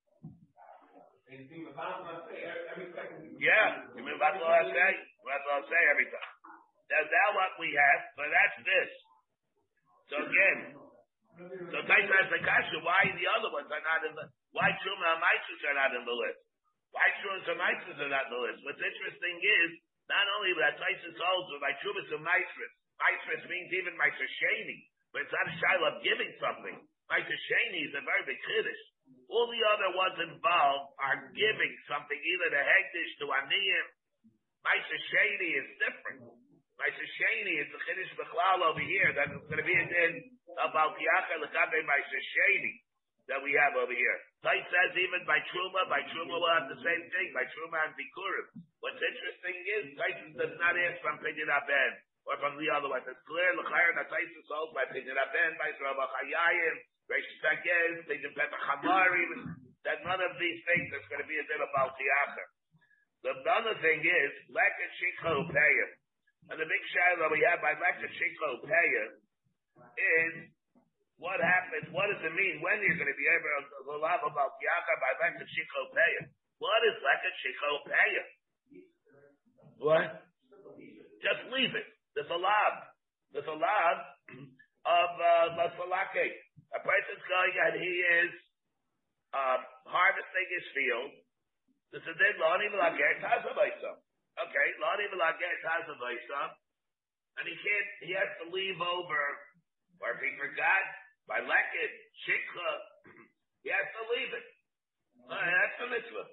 Yeah, you mean about the last day? About the last day every time. That's now what we have, but that's this. So again, so Taisa has the kasha, why the other ones are not in the, why Truma and Mitzvahs are not in the list? Why Truma and Mitzvahs are not in the list? What's interesting is, not only that Taisa holds, but by Truma and Mitzvahs, Mitzvahs means even Mitzvah Sheni, but it's not a shaila of giving something. Mitzvah Sheni is a very big chiddush. All the other ones involved are giving something, either to Hektish, to Aniyim. Mitzvah Sheni is different. Mitzvah Sheni is the chiddush b'chlal over here, that is going to be in about Yachar l'kabe Mitzvah Sheni that we have over here. Tait says even by Truma, by Truma we'll have the same thing, by Truma and Bikurim. What's interesting is, Tait does not ask from Pidyon Aben, or from the other ones. It's clear, l'chayr, that Tait is sold by Pidyon Aben, by Rabbi Chayayim, Reish Sagez, Pidyon Petach Hamari, that none of these things is going to be a bit about Yachar. The other thing is, Leket Shikha Upeyah. And the big shadow that we have by Leket Shikha Upeyah is, what happens, what does it mean, when you're going to be able to love about Yachar by Leket Shikha Upeyah? What is Leket Shikha Upeyah? What? Just leave it. There's a lab. There's a lab of Masalake. Uh, a person's going and he is uh, harvesting his field. This is it, Lani Malaget Tazabaisa. Okay, Lani Malaget Tazabaisa. And he can't, he has to leave over, or if he forgot, by Leket, Shikha, he has to leave it. Uh, that's the mitzvah.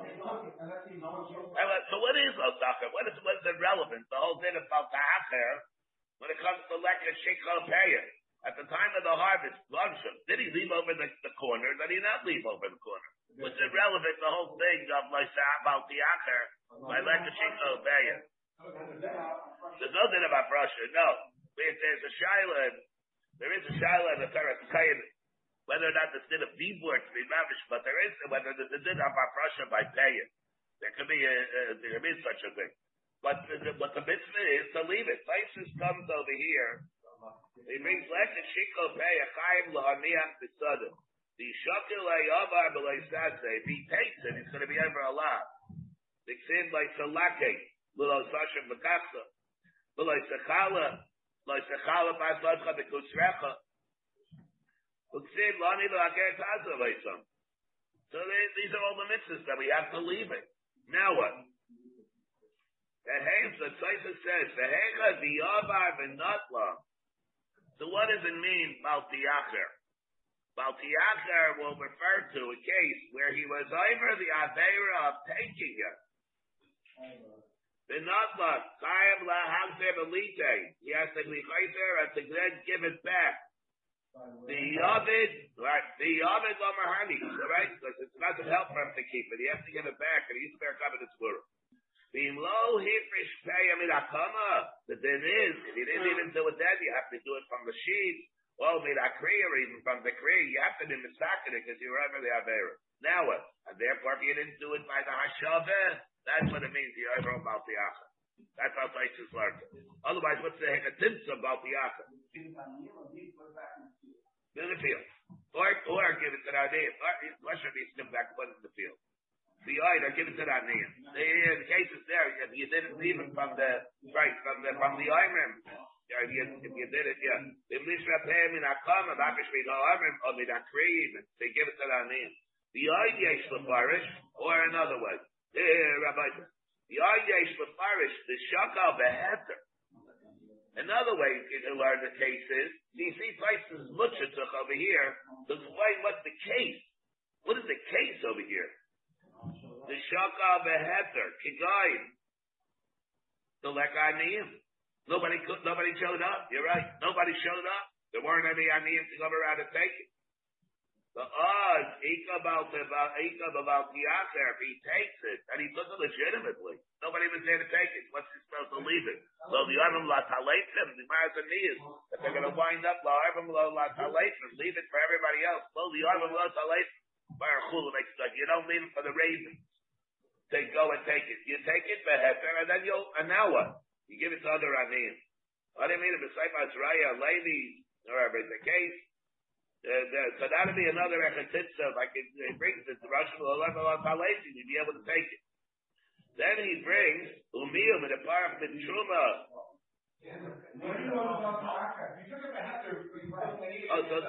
So what is Osaka? What is, what is it relevant? The whole thing about the Acher, when it comes to Leket, Shikha, Payah. At the time of the harvest, did he leave over the, the corner? Did he not leave over the corner? Was it relevant, the whole thing of about the Acher, by Leket, Shikha, Payah? There's no thing about Russia, no. There's a Shaila, there is a Shaila in the Teres Kayin, whether or not the din of Dibur to be ravish, but there is, whether the din of Russia by Payah. There could be a, a, there is such a thing. But the, what the mitzvah is to leave it. Isis comes over here, he brings Leket Shikha Payah, Chaim Lahaniach B'Sadim. The Shakil Ayavar B'Leisase, if he takes it, it's going to be over a lot. They say like Salake. Lo Sasha Makasa, Lo Sechala, Lo Sechala Paslatcha Bekusrecha, Uksim Lani Lager Taza Vaisam. So these are all the mitzvahs that we have to leave it. Now what? The Hayes, the Tzaisa says, the Hega, the Yavar, the Nutla. So what does it mean, Baltiacher? Baltiacher will refer to a case where he was over the Aveira of taking it. The Nutla, Chayav La Hagzer Belite. He has to be Chayzer and to then give it back. The Yavid, right? The Yavid Lamahani, right? Because it doesn't help for him to keep it. He has to give it back, and he's fair covered its word. The low hifrish payamid akama. The din is, if you didn't even do it then, you have to do it from the sheet. Well, mid akri or even from the kri, you have to be misakin it because you're over the avera. Now what? And therefore, if you didn't do it by the hashaveh, that's what it means. You're over about the acha. That's how Taisus learned it. Otherwise, what's the hekatimsa about the acha? In the field. Or, or give it to the Aniyim. Or should be snipped back put in the field. The oil, or give it to the Aniyim. The, the case is there. If you didn't leave it from the, right, from the, from the Oimrim. Yeah, if you, if you did it, yeah. If you pay in Akam, and Abish with the Oimrim, or with Akrim, they give it to the Aniyim. The idea is the Barish, or another way. Here, Rabbi, Yayesh Mefarish, the Shakal Beheter. Another way you can learn the case is, you see places Mutchatuk over here, to explain what's the case. What is the case over here? The Shakal Beheter, Kigayin, the Lekaniyim. Nobody could, nobody showed up. You're right. Nobody showed up. There weren't any Aniyim to come around and take it. The odds, Ikab about Ikab about the Acher, if he takes it, and he took it legitimately, nobody was there to take it. What's he supposed to leave it? Well, the Arvim La Taleitim, the Marazaniyas, if they're going to wind up La Arvim La Taleitim, leave it for everybody else. Well, the Arvim La Taleitim, Baruch makes it like you don't leave it for the ravens. They go and take it. You take it for Hefer, and then you'll, and now what? You give it to other Aniyim. I didn't mean it beside Azraya, Levi, or whatever is the case. Uh, the, so that'll be another echatitza, like it, it brings it to Rosh Hashanah Palesi, you'd be able to take it. Then he brings Umiyum in the Parach with Truma. Oh, so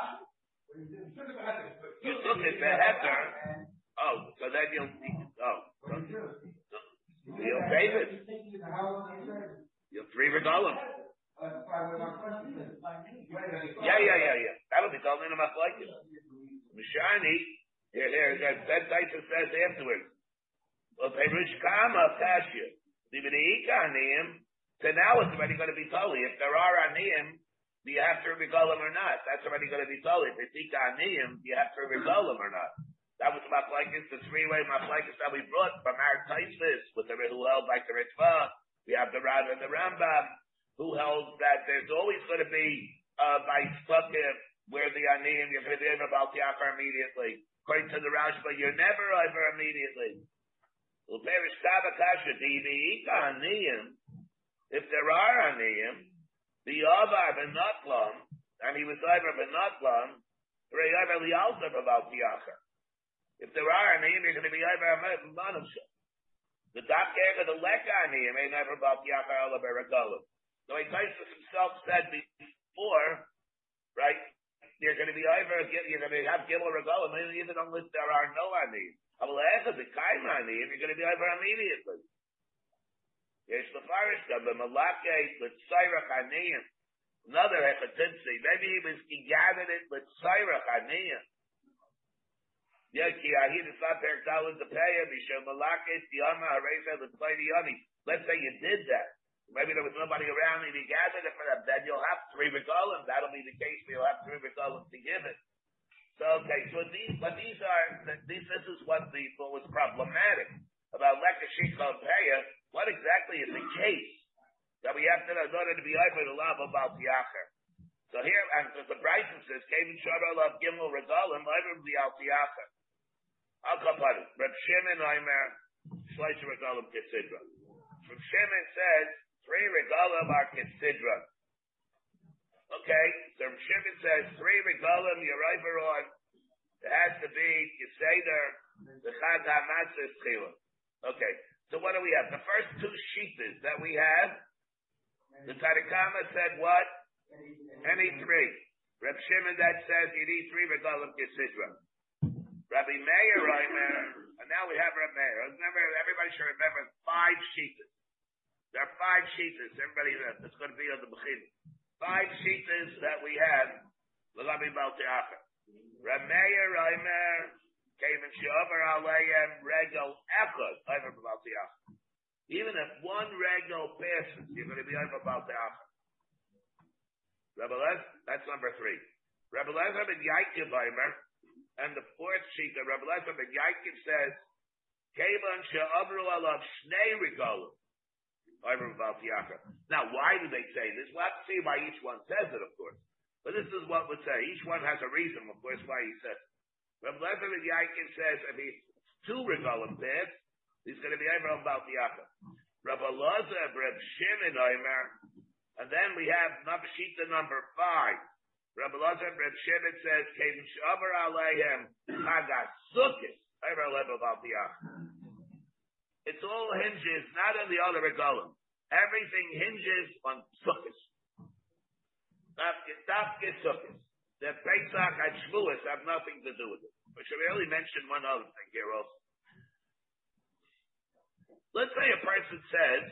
you took it to Heter. Oh, so then you'll, oh, so, so you'll save it. You'll three regalim. Yeah, yeah, yeah, yeah. That'll be told in a machlokes. Mishani, here, here, that Taisa says afterwards. Well, Perush Kama Kashya. The B'neika Aniyim. So now it's already going to be totally. If there are Aniyim, do you have to regale them or not? That's already going to be totally. If it's Ika Aniyim, do you have to regale them or not? That was machlokes, the three-way machlokes that we brought from our Taisus with the who held like the Ritva. We have the Rad and the Rambam, who held that there's always going to be uh, by Sukkah where the Aniyim, you're going to be able about the Akar immediately. According to the Rashba, you're never over immediately. If there are Aniyim, the Avar Benatlam, and he was over Benatlam, about the Akar. If there are Aniyim, you're going to be over Manusha. The Dakar of the Leka Aniyim ain't ever about the Akar Allah Beragalim. So he Taisus himself said before, right, you're going to be over, you're going to have Gimel Regalim, even unless there are no Aniyim. You're going to be over immediately. Yesh Lefarish Gam, B'malakei, L'tzayrach Aniyim. Another Hechatitzi. Maybe he was, he gathered it, L'tzayrach Aniyim. Yeki Ahid is not there, Talad the Payah, Mishel Malakei, Tiyama, Hareza, L'tzayrach Yoni. Let's say you did that. Maybe there was nobody around and he gathered it for them. Then you'll have three regalim. That'll be the case. You'll have three regalim to give it. So, okay, so these, but these are, these, this is what the, what was problematic about Lekashika and Peya. What exactly is the case that we have to know in order to be able to love about the Acher? So here, and the Bryson says, Kevin Shadar love Gimel regalim, over the Al Acher. I'll come on it. Reb Shimon Omer, Shleisha regalim Kesidra. Reb Shimon says, three regalim are Kesidra. Okay, so Shimon says three regalim you're over on. It has to be Yiseder, the Chag HaMatzah Schila. Okay, so what do we have? The first two sheetas that we have, the Tadikama said what? Any three. Reb Shimon that says you need three regalim Kesidra. Rabbi Meir Reimer, and now we have Rabbi Meir. Remember, everybody should remember five sheetas. There are five sheetas. Everybody, that's going to be on the Bechid. Five sheetas that we have. L'Rabbi Balti Acher. Rabbi Meir Reimer came and She'over Aleihem Regel Echad over Balti Acher. Even if one regel passes, you're going to be over Balti Acher. Rabbi Les, that's number three. Rabbi Lezer ben Yaakov Reimer, and the fourth sheet, Rabbi Lezer ben Yaakov says, Kevan She'over Alav Shnei Regalim. Now, why do they say this? We'll have to see why each one says it, of course. But this is what would say. Each one has a reason, of course, why he says it. Rabbi Lezer ben Yaakov says if he's two regalim pads, he's going to be over about the Yaakov. Rabbi Lezer, Reb Shimon Omer, and then we have number sheet number five. Rabbi Lezer, Reb Shimon says, Kevin Shavar Aleihem Chagasukis over about the Yaakov. It's all hinges, not on the other regalim. Everything hinges on sukkahs. Dafke sukkahs. The Pesach and Shavuos have nothing to do with it. We should really mention one other thing here also. let's say a person says,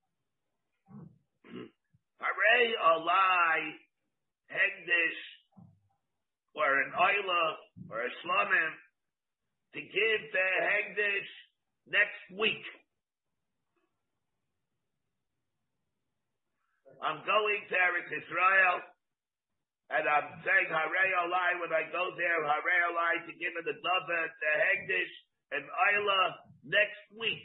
Harei Olai Hegdish, or an Oila, or a Shlomim, to give the Hegdish next week. I'm going to Eretz Israel, and I'm saying Harei Olai when I go there, Harei Olai to give it the Dava, the Hegdish, and Oila next week.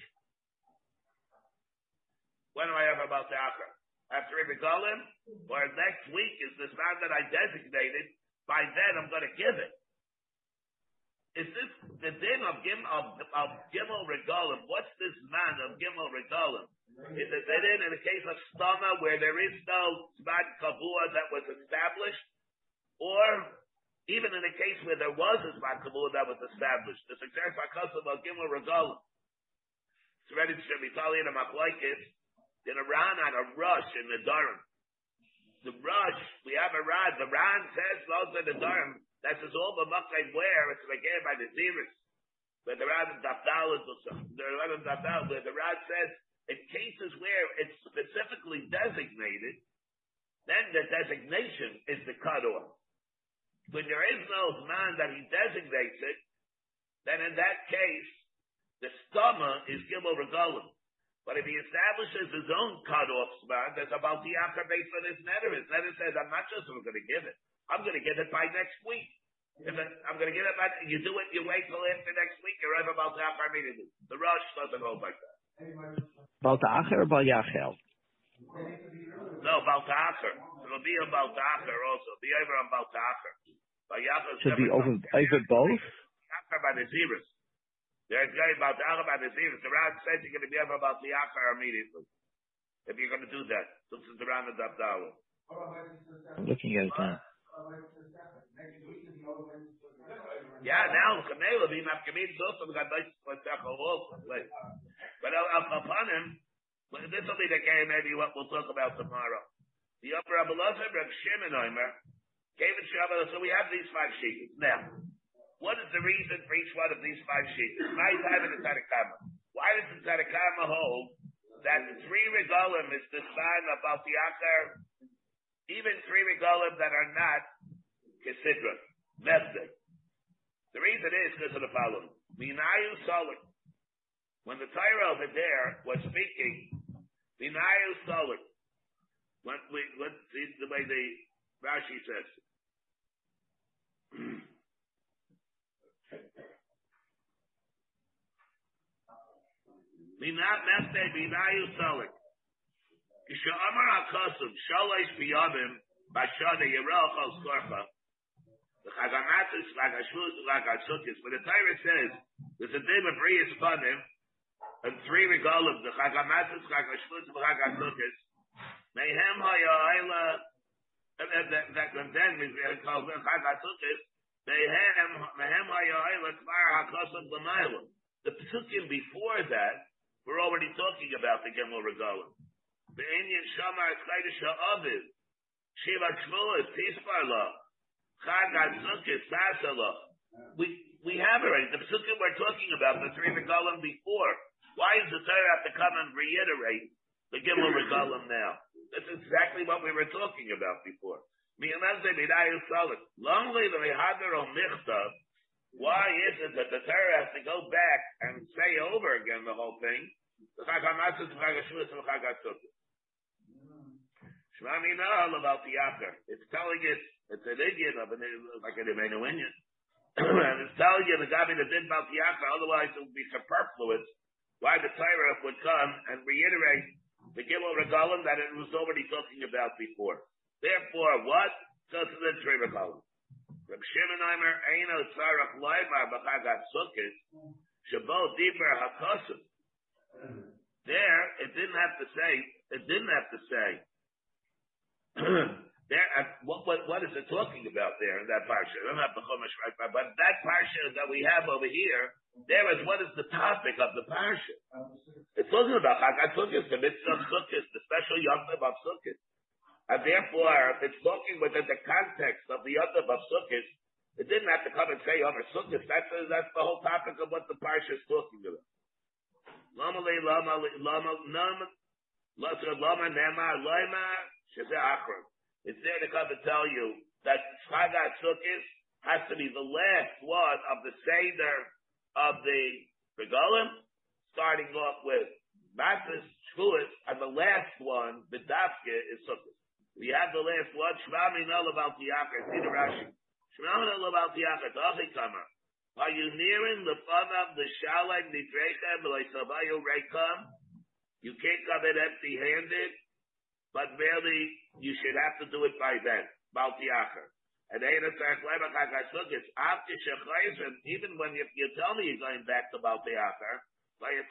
When do I have about the Acher? After Regalim, or next week is this man that I designated, by then I'm going to give it. Is this the din of, Gim, of, of Gimel Regalim? What's this man of Gimel Regalim? Is it in, in the case of Stama where there is no Zman Kavua that was established? Or even in the case where there was a Zman Kavua that was established? The success of Gimel Regalim. It's ready to be Italian and Machlaikis. In a Ran on a rush in the Durham. The rush, we have a Ran. The Ran says, those in the Durham, that is all the Makkah where it's again by the Ziris. Where the Ran and Dafdal is the Ran and Dafdal, where the Ran says, in cases where it's specifically designated, then the designation is the cutoff. When there is no man that he designates it, then in that case, the stama is Gimel Regalim. But if he establishes his own cutoff spot, there's about the after base for this netter. His netter says, I'm not just going to give it. I'm going to give it by next week. If it, I'm going to give it by, you do it, you wait till after next week, you're right about the after immediately. The rush doesn't hold like that. About the Acher or about Yachel? No, about the Acher. It'll be about the Acher also. Be over about the Acher. By Yachel, should be over, over both? Acher by the Zirus. There's going about the Acher by the Zirus. The Ran says you're going to be over about the Acher immediately. If you're going to do that. This is the Ran of Dabdala. I'm looking at it now. Yeah, now Kamela be Mafkamid also got nice also. But upon him, this will be the game maybe what we'll talk about tomorrow. The upper Abelazar, Reb Shimon Omer, gave it Shabbat, so we have these five sheets. Now, what is the reason for each one of these five sheets? My time in the Tadakama. Why does the Tadakama hold that the three regalim is the sign about the Acher, even three regalim that are not Kesidra, Mesdek? The reason is because of the following. Minayu Solik. When the Torah over there was speaking, Minayu Solik. When we, let's see the way the Rashi says. Minat Mesde Minayu Solik. Kisha Amar HaKosum, Shalosh Biyavim, Bashada Yerachal Skorcha. The Chagamatis, Lagashus, Lagasukis. When the Torah says, there's a day of Brias Panim, and three regalim, the Chagamatis, Lagashus, Lagasukis, Mehem Haya'ila, and then we call them Chagasukis, Mehem Haya'ila, Kvar HaKosum L'mayla. The Pesukim before that, we're already talking about the Gimel regalim. The Inyan Shamar Chaydish Ha'aviv, Shiva Shmuel, Tisparla, We we have already the pesukim we're talking about the three regalim before. Why does the Torah have to come and reiterate the Gimel regalim now? That's exactly what we were talking about before. Why is it that the Torah has to go back and say over again the whole thing? About the Acher. It's telling it. It's an Indian of an like an Iranian, and it's telling you the Gabi that did about the Acher. Otherwise, it would be superfluous. Why the Torah would come and reiterate the Gimel regalim that it was already talking about before. Therefore, what goes to the three regalim? Reb Shimon Omer Eino Tzarach Loimar B'Chagat Sukkot Shabo Diber Hakosim. There, it didn't have to say. It didn't have to say. There, uh, what, what what is it talking about there in that parsha? I don't have the chumash right, but that parsha that we have over here, there is what is the topic of the parsha? It's talking about Chagat Sukkot, the mitzvah of Sukkot, the special Yom Tov of Sukkot, and therefore, if it's talking within the context of the Yom Tov of Sukkot, it didn't have to come and say Yom Sukkot. That's that's the whole topic of what the parsha is talking about. Lama le lama lama lama lama nema lama sheze achron. It's there to come to tell you that Chagat Sukkot has to be the last one of the Seder of the Regalim, starting off with Matzah, Shavuos, and the last one, the Dafke, is Sukkot. We have the last one, Shema Minol about the Yachar, see the Rashi. Shema Minol about the Yachar, Tachi Kama. Are you nearing the fun of the Shalag, the Drechem, like Savayu Rekam? You can't come in empty handed, but really, you should have to do it by then. About the Yachar. And even when you, you tell me you're going back to Baal Yachar, that's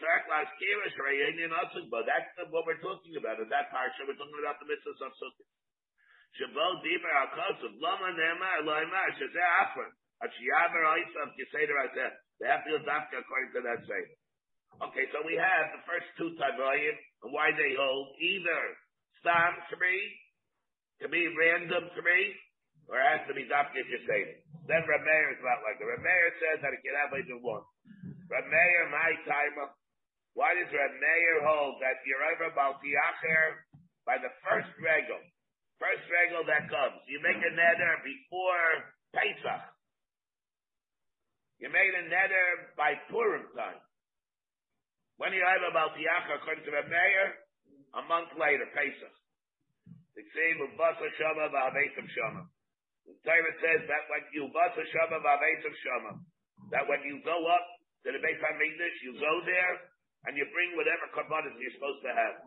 the, what we're talking about. In that parsha, we're talking about the mitzvahs of Sukkot. Shabbat Diber HaKosov, Lama Ne'emar, Lo'emar, Shezeh Achron. Achiyaver Oisav, Kiseder Azeh. They have to do Dafka according to that Seder. Okay, so we have the first two Tavoyim, and why they hold either Stam three, to be random three, or it has to be Dafka Kiseder. Then Reb Meir is not like that. Reb Meir says that it can have either one. Reb Meir, my timer. Why does Reb Meir hold that you're over Baal Yachar by the first regal? First regal that comes. You make a neder before Pesach. You made a neder by Purim time. When you're over Baal Yachar, according to Reb Meir, a month later, Pesach. The same with Basa Shama V'Avesim Shama. The Torah says that when you Basa Shama V'Avesim Shama, that when you go up to the Beit HaMikdash, you go there, and you bring whatever korbanos you're supposed to have.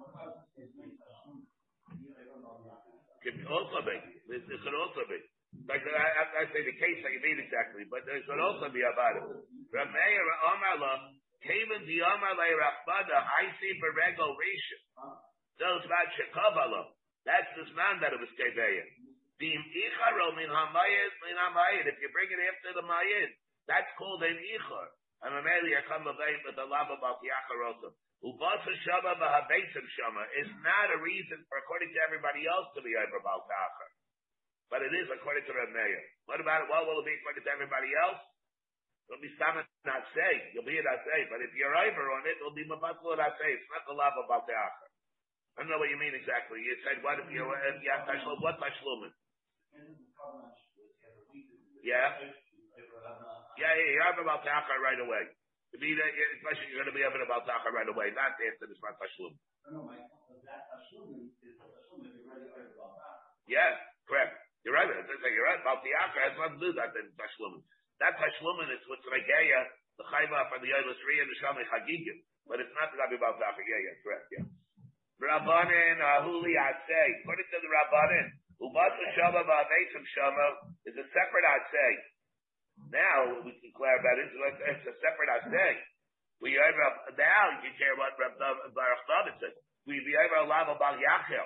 Could also be. This, this could also be. Like I, I, I say the case that you mean exactly, but there could also be about it. Reb Meir Omarla came in the Omarla Rachmada. I see Berego Rishon. Those about Shekabala. That's this man that it was Keveya. Dim Icharo min Hamayid min Hamayid. If you bring it after the Mayid, that's called an Ichar. And Mameli Akam Levayim with the Lava Baal Yachar also. Ubasa Shama Vahabesim Shama is not a reason for, according to everybody else, to be over Baal Yachar. But it is according to Reb Meir. What about it? Well, will it be according to everybody else? It'll be Stamat not say. You'll be not say. But if you're over on it, it'll be Mabatlu not say. It's not the Lava Baal Yachar. I don't know what you mean exactly. You said, what if you if you have Tashlum? What Tashlumin? Yeah? Yeah, yeah, you're over Baal Yachar right away. To be that, especially you're going to be able to about Taka right away, not after this one Tashlum. No, no, my, that Tashlum is Tashlum if you're ready to about that. Yeah, correct. You're right. You're right. About the Akka has nothing to do with that in Tashlum. That Tashlum is what's Regeya, the Chayma for the Yolis Ri and the Shamay Chagigim. But it's not going to be about Taka. Yeah, yeah, correct, yeah. Rabbanin, Ahuli Atzei. According to the Rabbanin, Ubasa Shama V'Avesim Shama is a separate Atzei. Now we can clarify it. It's a separate asay. We over now you can care what Baruch David said. We be over a lava Baal Yachar.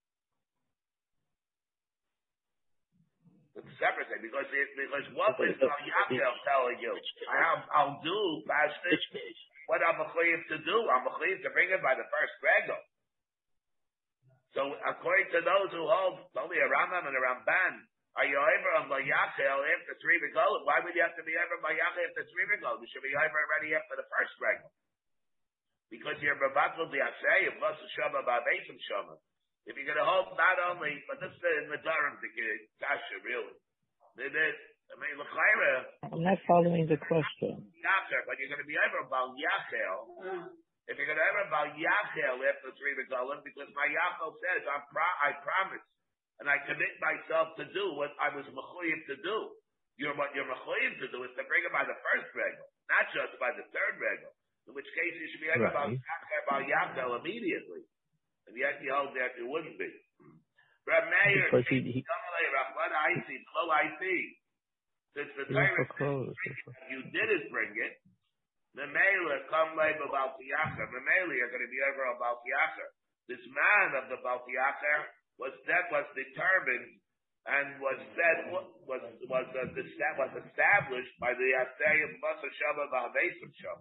It's a separate thing because it, because what is Baal Yachar telling you? I'll, I'll do Pastor, what I'm mechuyev to do. I'm mechuyev to bring it by the first regal. So according to those who hold only a Rambam and a Ramban. Are you over on Bayachel after three regalim? Why would you have to be over Bayachel after three regalim? You should be over already after the first regal. Because you're Babatul Biasei, if Masa Shama Babesim Shama. If you're going to hold not only, but this is in the Durham to get Tasha, really. It is, I mean, L'chaira. I'm not following the question. Yachel, but you're going to be over Bayachel. If you're going to over Bayachel after three regalim, because my Yachel says, I'm pro- I promise. And I commit myself to do what I was mechuyev to do. You're, what you're mechuyev to do is to bring it by the first regal, not just by the third regal. In which case you should be able right. about Yachel immediately. And yet you hold that you wouldn't be. Reb Meir, what I see, below I see. Since the Torah you didn't bring it, the Mela come late about the Yachar. The Mela are going to be over about the Yachar. This man of the Baal Yachar was that was determined and was said was was was, uh, was established by the Asay of Masa Shama V'Avesim Shama.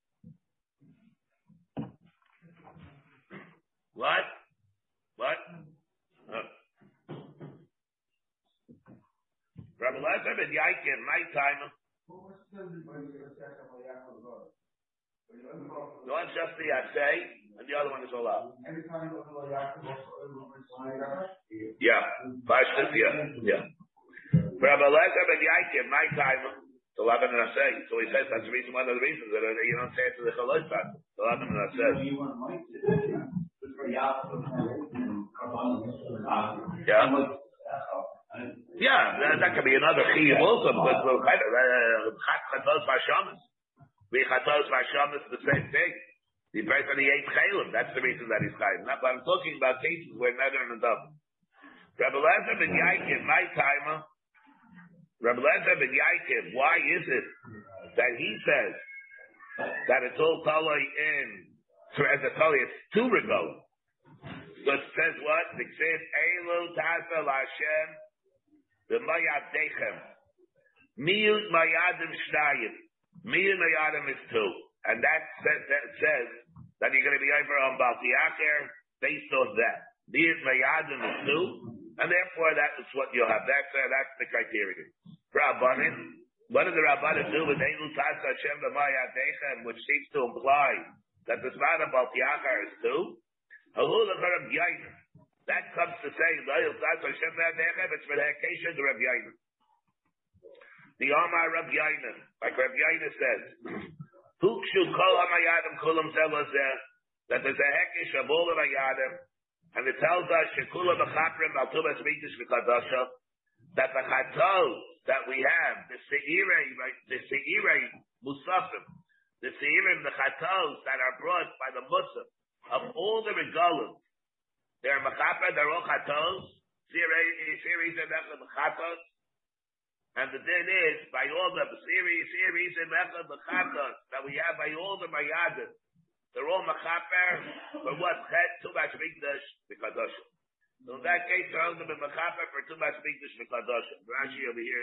What? What? Uh. Rabbi Lezer ben Yaikin, my time. The one's just the assay, and the other one is allowed. Yeah, Pashtus, yeah, yeah. Rabbi Lezer ben Yaakov, my time, to eleven and assay. So he says that's the reason, one of the reasons that you don't say it to the Chalot Fast. To eleven and assay. Yeah. Yeah, that, that could be another chiyuv also, but we're kind of chat chatos v'shamas. We chatos v'shamas the same thing. The person he ate chaylim, that's the reason that he's chayim. But I'm talking about cases where neither and double. Rabbi Lezer ben Yaakov, my timer. Rabbi Lezer ben Yaakov, why is it that he says that it's all totally in? So as a totally, it's two regalim. So it says what? It says Elu Tasa Lashem. The Mayadechem. Miyut Mayadim Shnayim. Miyut Mayadim is two. And that says, that says that you're going to be over on Baltiacher based on that. Miyut Mayadim is two. And therefore that is what you'll have. That's, uh, that's the criteria. Rabbanim. What did the Rabbanim do with Elu Tasa Hashem the Mayadechem, which seems to imply that the Zman of Baltiacher is two? Halul Rabbi Yainer. That comes to say, it's for the occasion of Rabbi Yainer. The Omar Rabbi Yainer, like Rabbi Yainer says, Hukshu kol hamayadim kulam zelazeh, that there's a hekish of all of hayadim, and it tells us, shekula b'chaprim al tubas mikdash v'kadasha, that the chatos that we have, the seirei, the seirei musafim, the seirim, the chatos that are brought by the musaf, of all the regalim, they're mechaper, they're all chatos. Series and mechatos. And the din is, by all the series, series and mechatos that we have by all the mayadim, they're all mechaper for what? Chet, too much mikdash, v'kadosh. So in that case, they're all going to be mechaper for too much mikdash, v'kadosh. Rashi over here.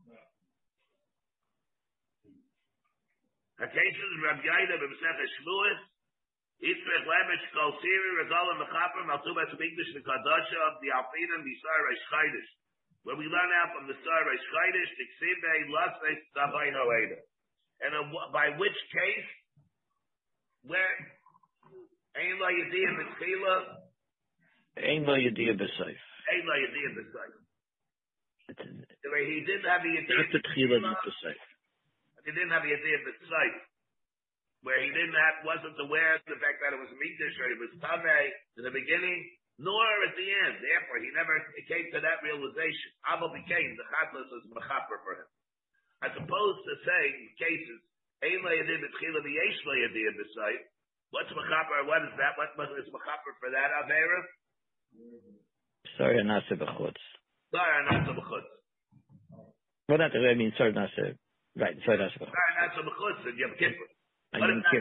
Occasions, Rabbi Yaina, b'mesech Shmuas, Yitzrech Lemech Kol Siri Regalim Mechaper Maltubas Mikdash V'Kadasha of the Alpina and the Sar Reish Chaydish. Where we learn out from the Sar Reish Chaydish, Tiksibei Lasnei Tzavay Noeda. And uh, by which case, where Ein Lo Yediyah B'Tchila, Ein Lo Yediyah B'Seif. Ein Lo Yediyah B'Seif. Where he didn't have the Yediyah B'Tchila, not B'Seif. He didn't have the Yediyah B'Seif. Where he didn't have, wasn't aware of the fact that it was mikdash or it was tamei in the beginning, nor at the end. Therefore, he never came to that realization. Abel became the chatlas as mechaper for him, as opposed to saying cases ein layadim b'tchila v'yesh layadim b'sayf. What's mechaper? What is that? What is mechaper for that avera? Sorry, nasa b'chutz. Sorry, nasa b'chutz. Well, not I mean sorry, nasa. Right, sorry, nasa b'chutz. Sorry, nasa b'chutz and Yom Kippur. And What Yom is that?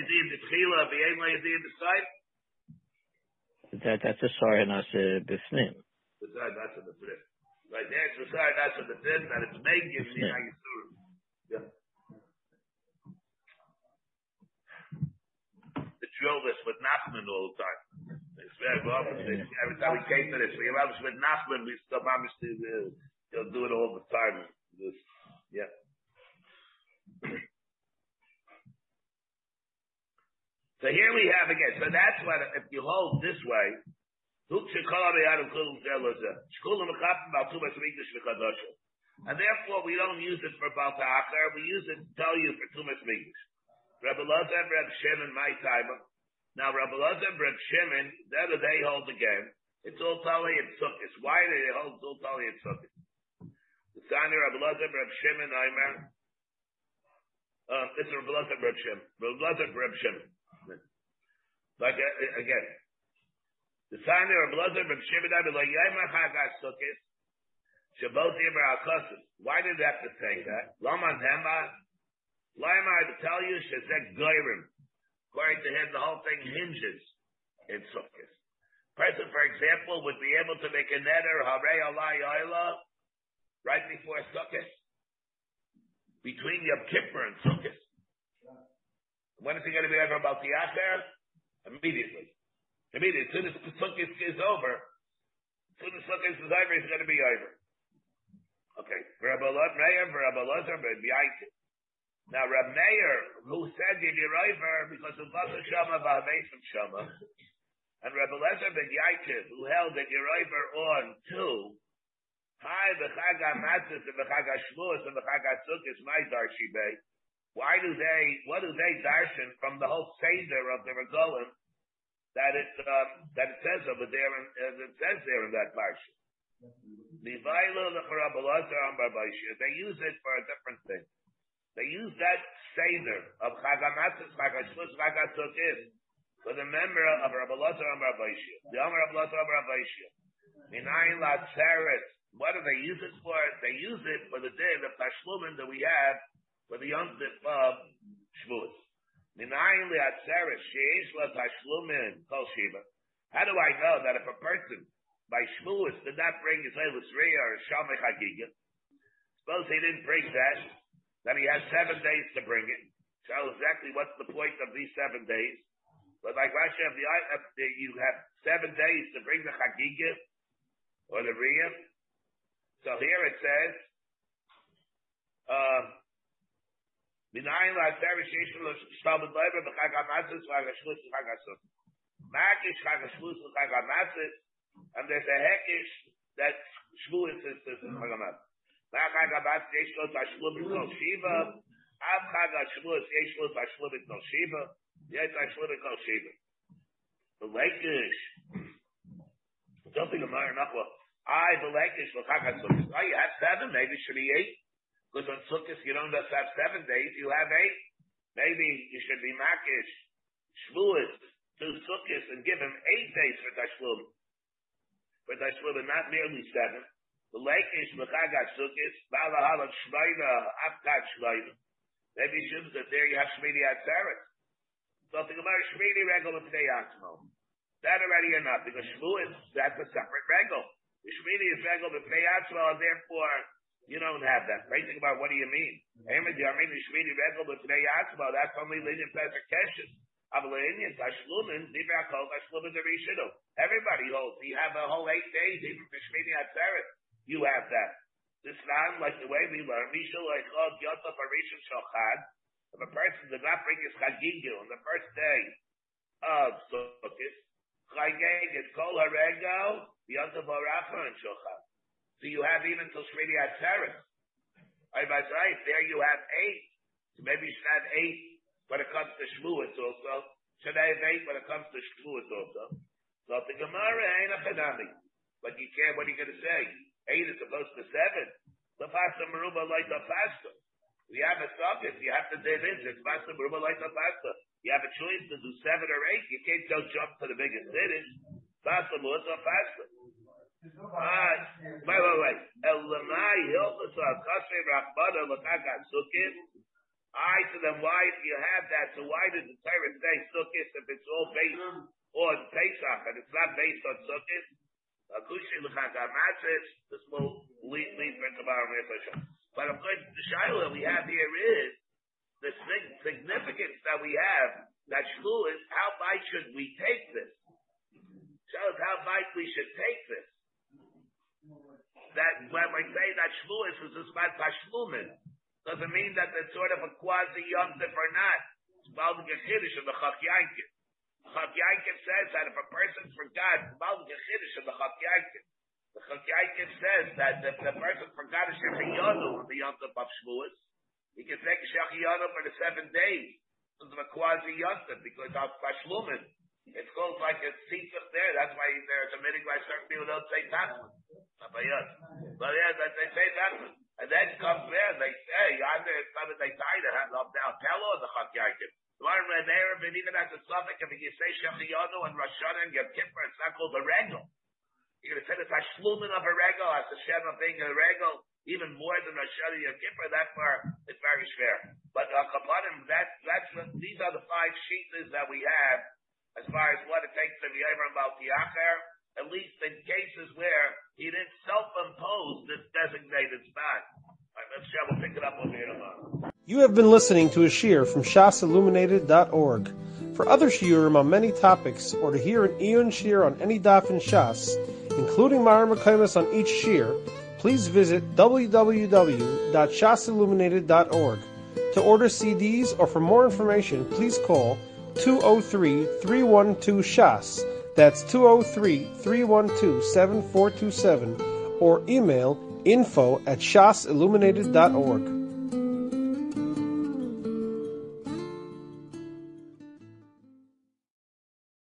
That that's a sorry nasa b'fnim. The sorry nasa b'fnim. Right there, it's the sorry nasa b'fnim that it's making the Yisurim. Yeah. The drill this with Nachman all the time. It's very often. Every time we came to this, we have with Nachman, we still manage to uh, do it all the time. This, yeah. So here we have again. So that's what, if you hold this way, and therefore we don't use it for Balta'achar, we use it to tell you for Tumas Mikdash. Rabbi Lazar and Rabbi Shimon, my time. Now Rabbi Lazar and Rabbi Shimon, the other day hold again. It's all Tali and Sukkot. Why do they hold it's all Tali and Sukkot? The sign of Rabbi Lazar and Rabbi Shimon, Aimer. Uh, this is Rabbi Lazar and Rabbi Shimon. Rabbi Lazar and Rabbi Shimon. Like uh, again, the sign of Rabbi Lazar ben Shimon Abelay Yaimer Chagas Sukkot Shabbat Yimar Al Why did they have to say that? Laman Hema Laimar to tell you Shazek Goyrim. According to him, the whole thing hinges in Sukkot. Person, for example, would be able to make a neder Harei Allah Yaila right before Sukkot, between Yom Kippur and Sukkot. When is he going to be over about the Acher? Immediately. Immediately. As soon as the Sukkot is over, as soon as Sukkot is over, he's going to be over. Okay. Rabbi Lazar, Rabbi Lazar, Rabbi Yaakov. Now, Reb Meir, who said Yediroiver because it wasn't Shama V'Hamesim Shama, and Reb Eliezer ben Yaakov, who held that Yediroiver on two, Hi, the Chag HaMatzos and the Chag HaShavuos and the Chag HaSukkos, my Darshi Bey. Why do they, what do they darshan from the whole Seder of the Regolim that it, um, that it says over there, and uh, it says there in that parsha? They use it for a different thing. They use that Seder of Chag HaMatzos, Chag HaShavuos, Chag HaSukkos for the member of Rabbi Elazar and Rabbi Shia. The Amar Rabbi Elazar and Rabbi Shia. Minayin Latzeres. What do they use it for? They use it for the day of Tashlumin that we have for the Yom Tov of Shavuos. Minayin Latzeres Sheish La Tashlumin Kol Shiva. How do I know that if a person by Shavuos did not bring his Eilis Riyah or Shamei Chagiga, suppose he didn't bring that, then he has seven days to bring it. So exactly what's the point of these seven days? But like Rashi of the you have seven days to bring the Chagiga or the Riyah. So here it says, Minayin La'atzeret Sheish L'Shtalmud Leiber B'Chag HaMatzos Chag HaShavuos Chag HaSukkos. Makish Chag HaShavuos Chag HaMatzos, and there's a Hekish that Shavuos is Chag HaMatzos. Chag HaMatzos Yesh Lo Tashlumin Kol Shiva. Av Chag HaShavuos Yesh Lo Tashlumin Kol Shiva. Yesh Tashlumin Kol Shiva. The Lakish. Something of Meir Nachla. I the Lakish for Chag HaSukkos. Oh, you have seven, maybe it should be eight. Because on Sukkos you don't just have seven days, you have eight. Maybe you should be Makish, Shavuos, to Sukkos and give him eight days for Tashlum. For Tashlum, and not merely seven. The Lakish for Chag HaSukkos, Bala Halach Shmeina, Avkat Shmeina. Maybe you should that there you have Shmini Atzeret. Something about Shmini Regel of Pnei Atzmo. That already enough, because Shavuos, that's a separate Regel. The Shmini is Regel of Pnei Atzmo, and therefore, you don't have that. Right? Think about what do you mean? That's only Linyan Pesach Keshes. Everybody holds. You have a whole eight days, even for Shmini Atzeret. You have that. This time, like the way we learn, if a person did not bring his Chagigu on the first day of Sukkot, Chagig is Kol Harego, Yontav Orafa and Shochan. So you have even till Shmini Atzeret. I was right, there you have eight. So maybe you should have eight when it comes to Shavuos also. Should I have eight when it comes to Shavuos also? So the Gemara ain't a Chanami. But you can't, what are you going to say? Eight is opposed to seven. The Pasta Meruba like the Pasta. We have a socket, you have to dive into it. Pasta Meruba like the Pasta. You have a choice to do seven or eight. You can't go jump to the biggest cities. Pasta Meruba Pasta. Ah, wait, wait, wait. Elamai Hilchasa Kasei Rachmana L'Chag Sukkos. I to them, why do you have that? So why did the Torah say Sukkos if it's all based on Pesach and it's not based on Sukkos? Akushi L'Chag HaMatzos. This will lead lead for tomorrow. But of course, the Shiloh we have here is the significance that we have. That Shavuos, how much should we take this? Shows how much we should take this. That when we say that Shavuos is a spot Tashlumin, doesn't mean that it's sort of a quasi Yom Tov or not. It's Malvin Gechiddush of the Chaf Yankiv. Chaf Yankiv says that if a person forgot, Malvin Gechiddush of the Chaf Yankiv. The Chaf Yankiv says that if the person forgot a Shechiyonu on the Yom Tov of Shavuos, he can take a Shechiyonu for the seven days. It's a quasi Yom Tov because of Tashlumin. It's called like a season there. That's why there's a meeting by certain people don't say Tashlumin. But yeah, that they say that, and then comes there, and they say, either it's not that they tie to have the Pelo or the Chak Yaakov. The one where there, but even at the suffix, if you say Shechiyonu and Rosh Hashanah and Yom Kippur, it's not called a regel. You're going to say the Tashlumin of a regel, as the Shem of being a regel, even more than Rosh Hashanah and Yom Kippur, that far, it's very fair. But uh, Kapanim, that, that's, these are the five sheets that we have, as far as what it takes to be over about the Acher, at least in cases where he didn't self-impose this designated spot. All right, let's shall we pick it up over here tomorrow. You have been listening to a shiur from shas illuminated dot org. For other shiurim on many topics, or to hear an Iyun shiur on any daf in Shas, including Mareh Mekomos on each shiur, please visit w w w dot shas illuminated dot org. To order C Ds or for more information, please call two oh three, three one two, S H A S. That's two oh three, three one two, seven four two seven, or email info at shas illuminated dot org.